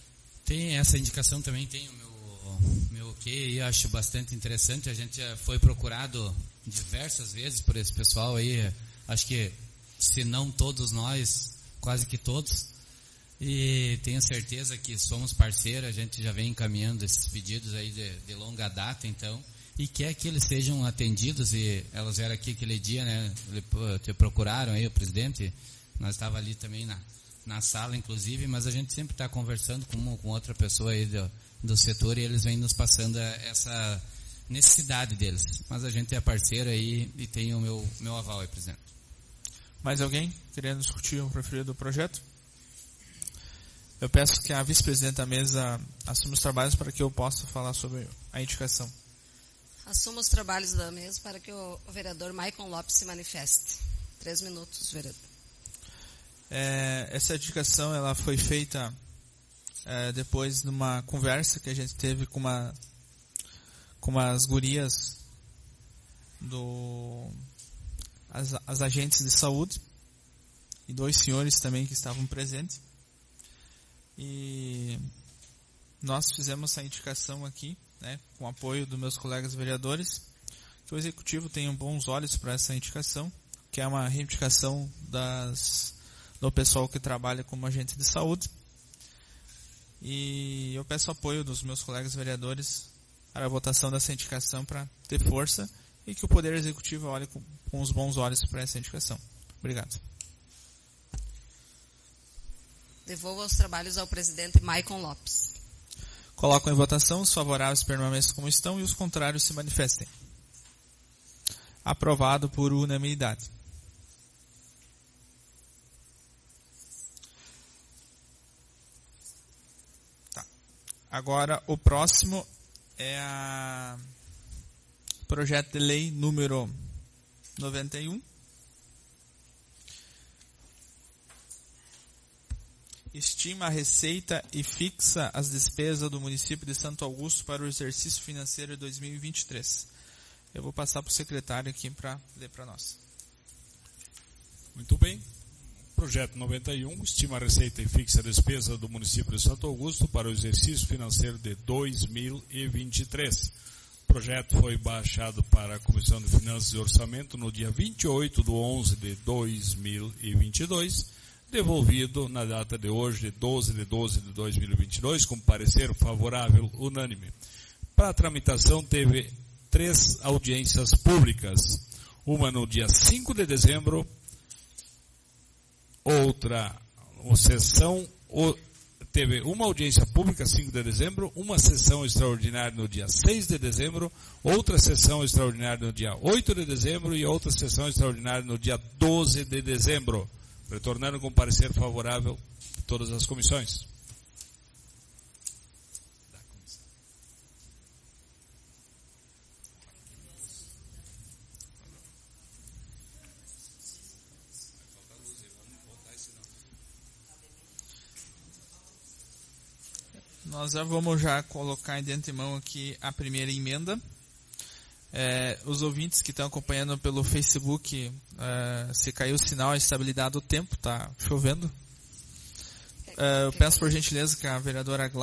Tem essa indicação também, tem o meu ok, eu acho bastante interessante. A gente já foi procurado diversas vezes por esse pessoal aí, acho que se não todos nós, quase que todos, e tenho certeza que somos parceiros, a gente já vem encaminhando esses pedidos aí de longa data, então, e quer que eles sejam atendidos, e elas vieram aqui aquele dia, né, te procuraram aí o presidente, nós estávamos ali também na sala, inclusive, mas a gente sempre está conversando com outra pessoa aí do setor, e eles vêm nos passando essa necessidade deles, mas a gente é parceiro aí e tem o meu aval aí, presidente. Mais alguém querendo discutir o preferido do projeto? Eu peço que a vice-presidente da mesa assuma os trabalhos para que eu possa falar sobre a indicação. Assumo os trabalhos da mesa para que o vereador Maicon Lopes se manifeste. 3 minutos, vereador. Essa indicação ela foi feita depois de uma conversa que a gente teve com as gurias as agentes de saúde e 2 senhores também que estavam presentes. E nós fizemos essa indicação aqui, né, com o apoio dos meus colegas vereadores, que o executivo tenha bons olhos para essa indicação, que é uma reivindicação do pessoal que trabalha como agente de saúde. E eu peço apoio dos meus colegas vereadores para a votação dessa indicação para ter força e que o Poder Executivo olhe com os bons olhos para essa indicação. Obrigado. Devolvo os trabalhos ao presidente Maicon Lopes. Coloco em votação, os favoráveis permaneçam como estão e os contrários se manifestem. Aprovado por unanimidade. Tá. Agora o próximo é o projeto de lei número 91. Estima a receita e fixa as despesas do município de Santo Augusto para o exercício financeiro de 2023. Eu vou passar para o secretário aqui para ler para nós. Muito bem. Projeto 91 estima a receita e fixa a despesa do município de Santo Augusto para o exercício financeiro de 2023. O projeto foi baixado para a Comissão de Finanças e Orçamento no dia 28/11/2022, devolvido na data de hoje, de 12/12/2022, com parecer favorável unânime. Para a tramitação, teve 3 audiências públicas. Uma no dia 5 de dezembro, teve uma audiência pública, 5 de dezembro, uma sessão extraordinária no dia 6 de dezembro, outra sessão extraordinária no dia 8 de dezembro e outra sessão extraordinária no dia 12 de dezembro. Retornando com parecer favorável de todas as comissões. Nós já vamos colocar de antemão aqui a primeira emenda. Os ouvintes que estão acompanhando pelo Facebook, se caiu o sinal, a estabilidade do tempo, está chovendo. Eu peço por gentileza que a vereadora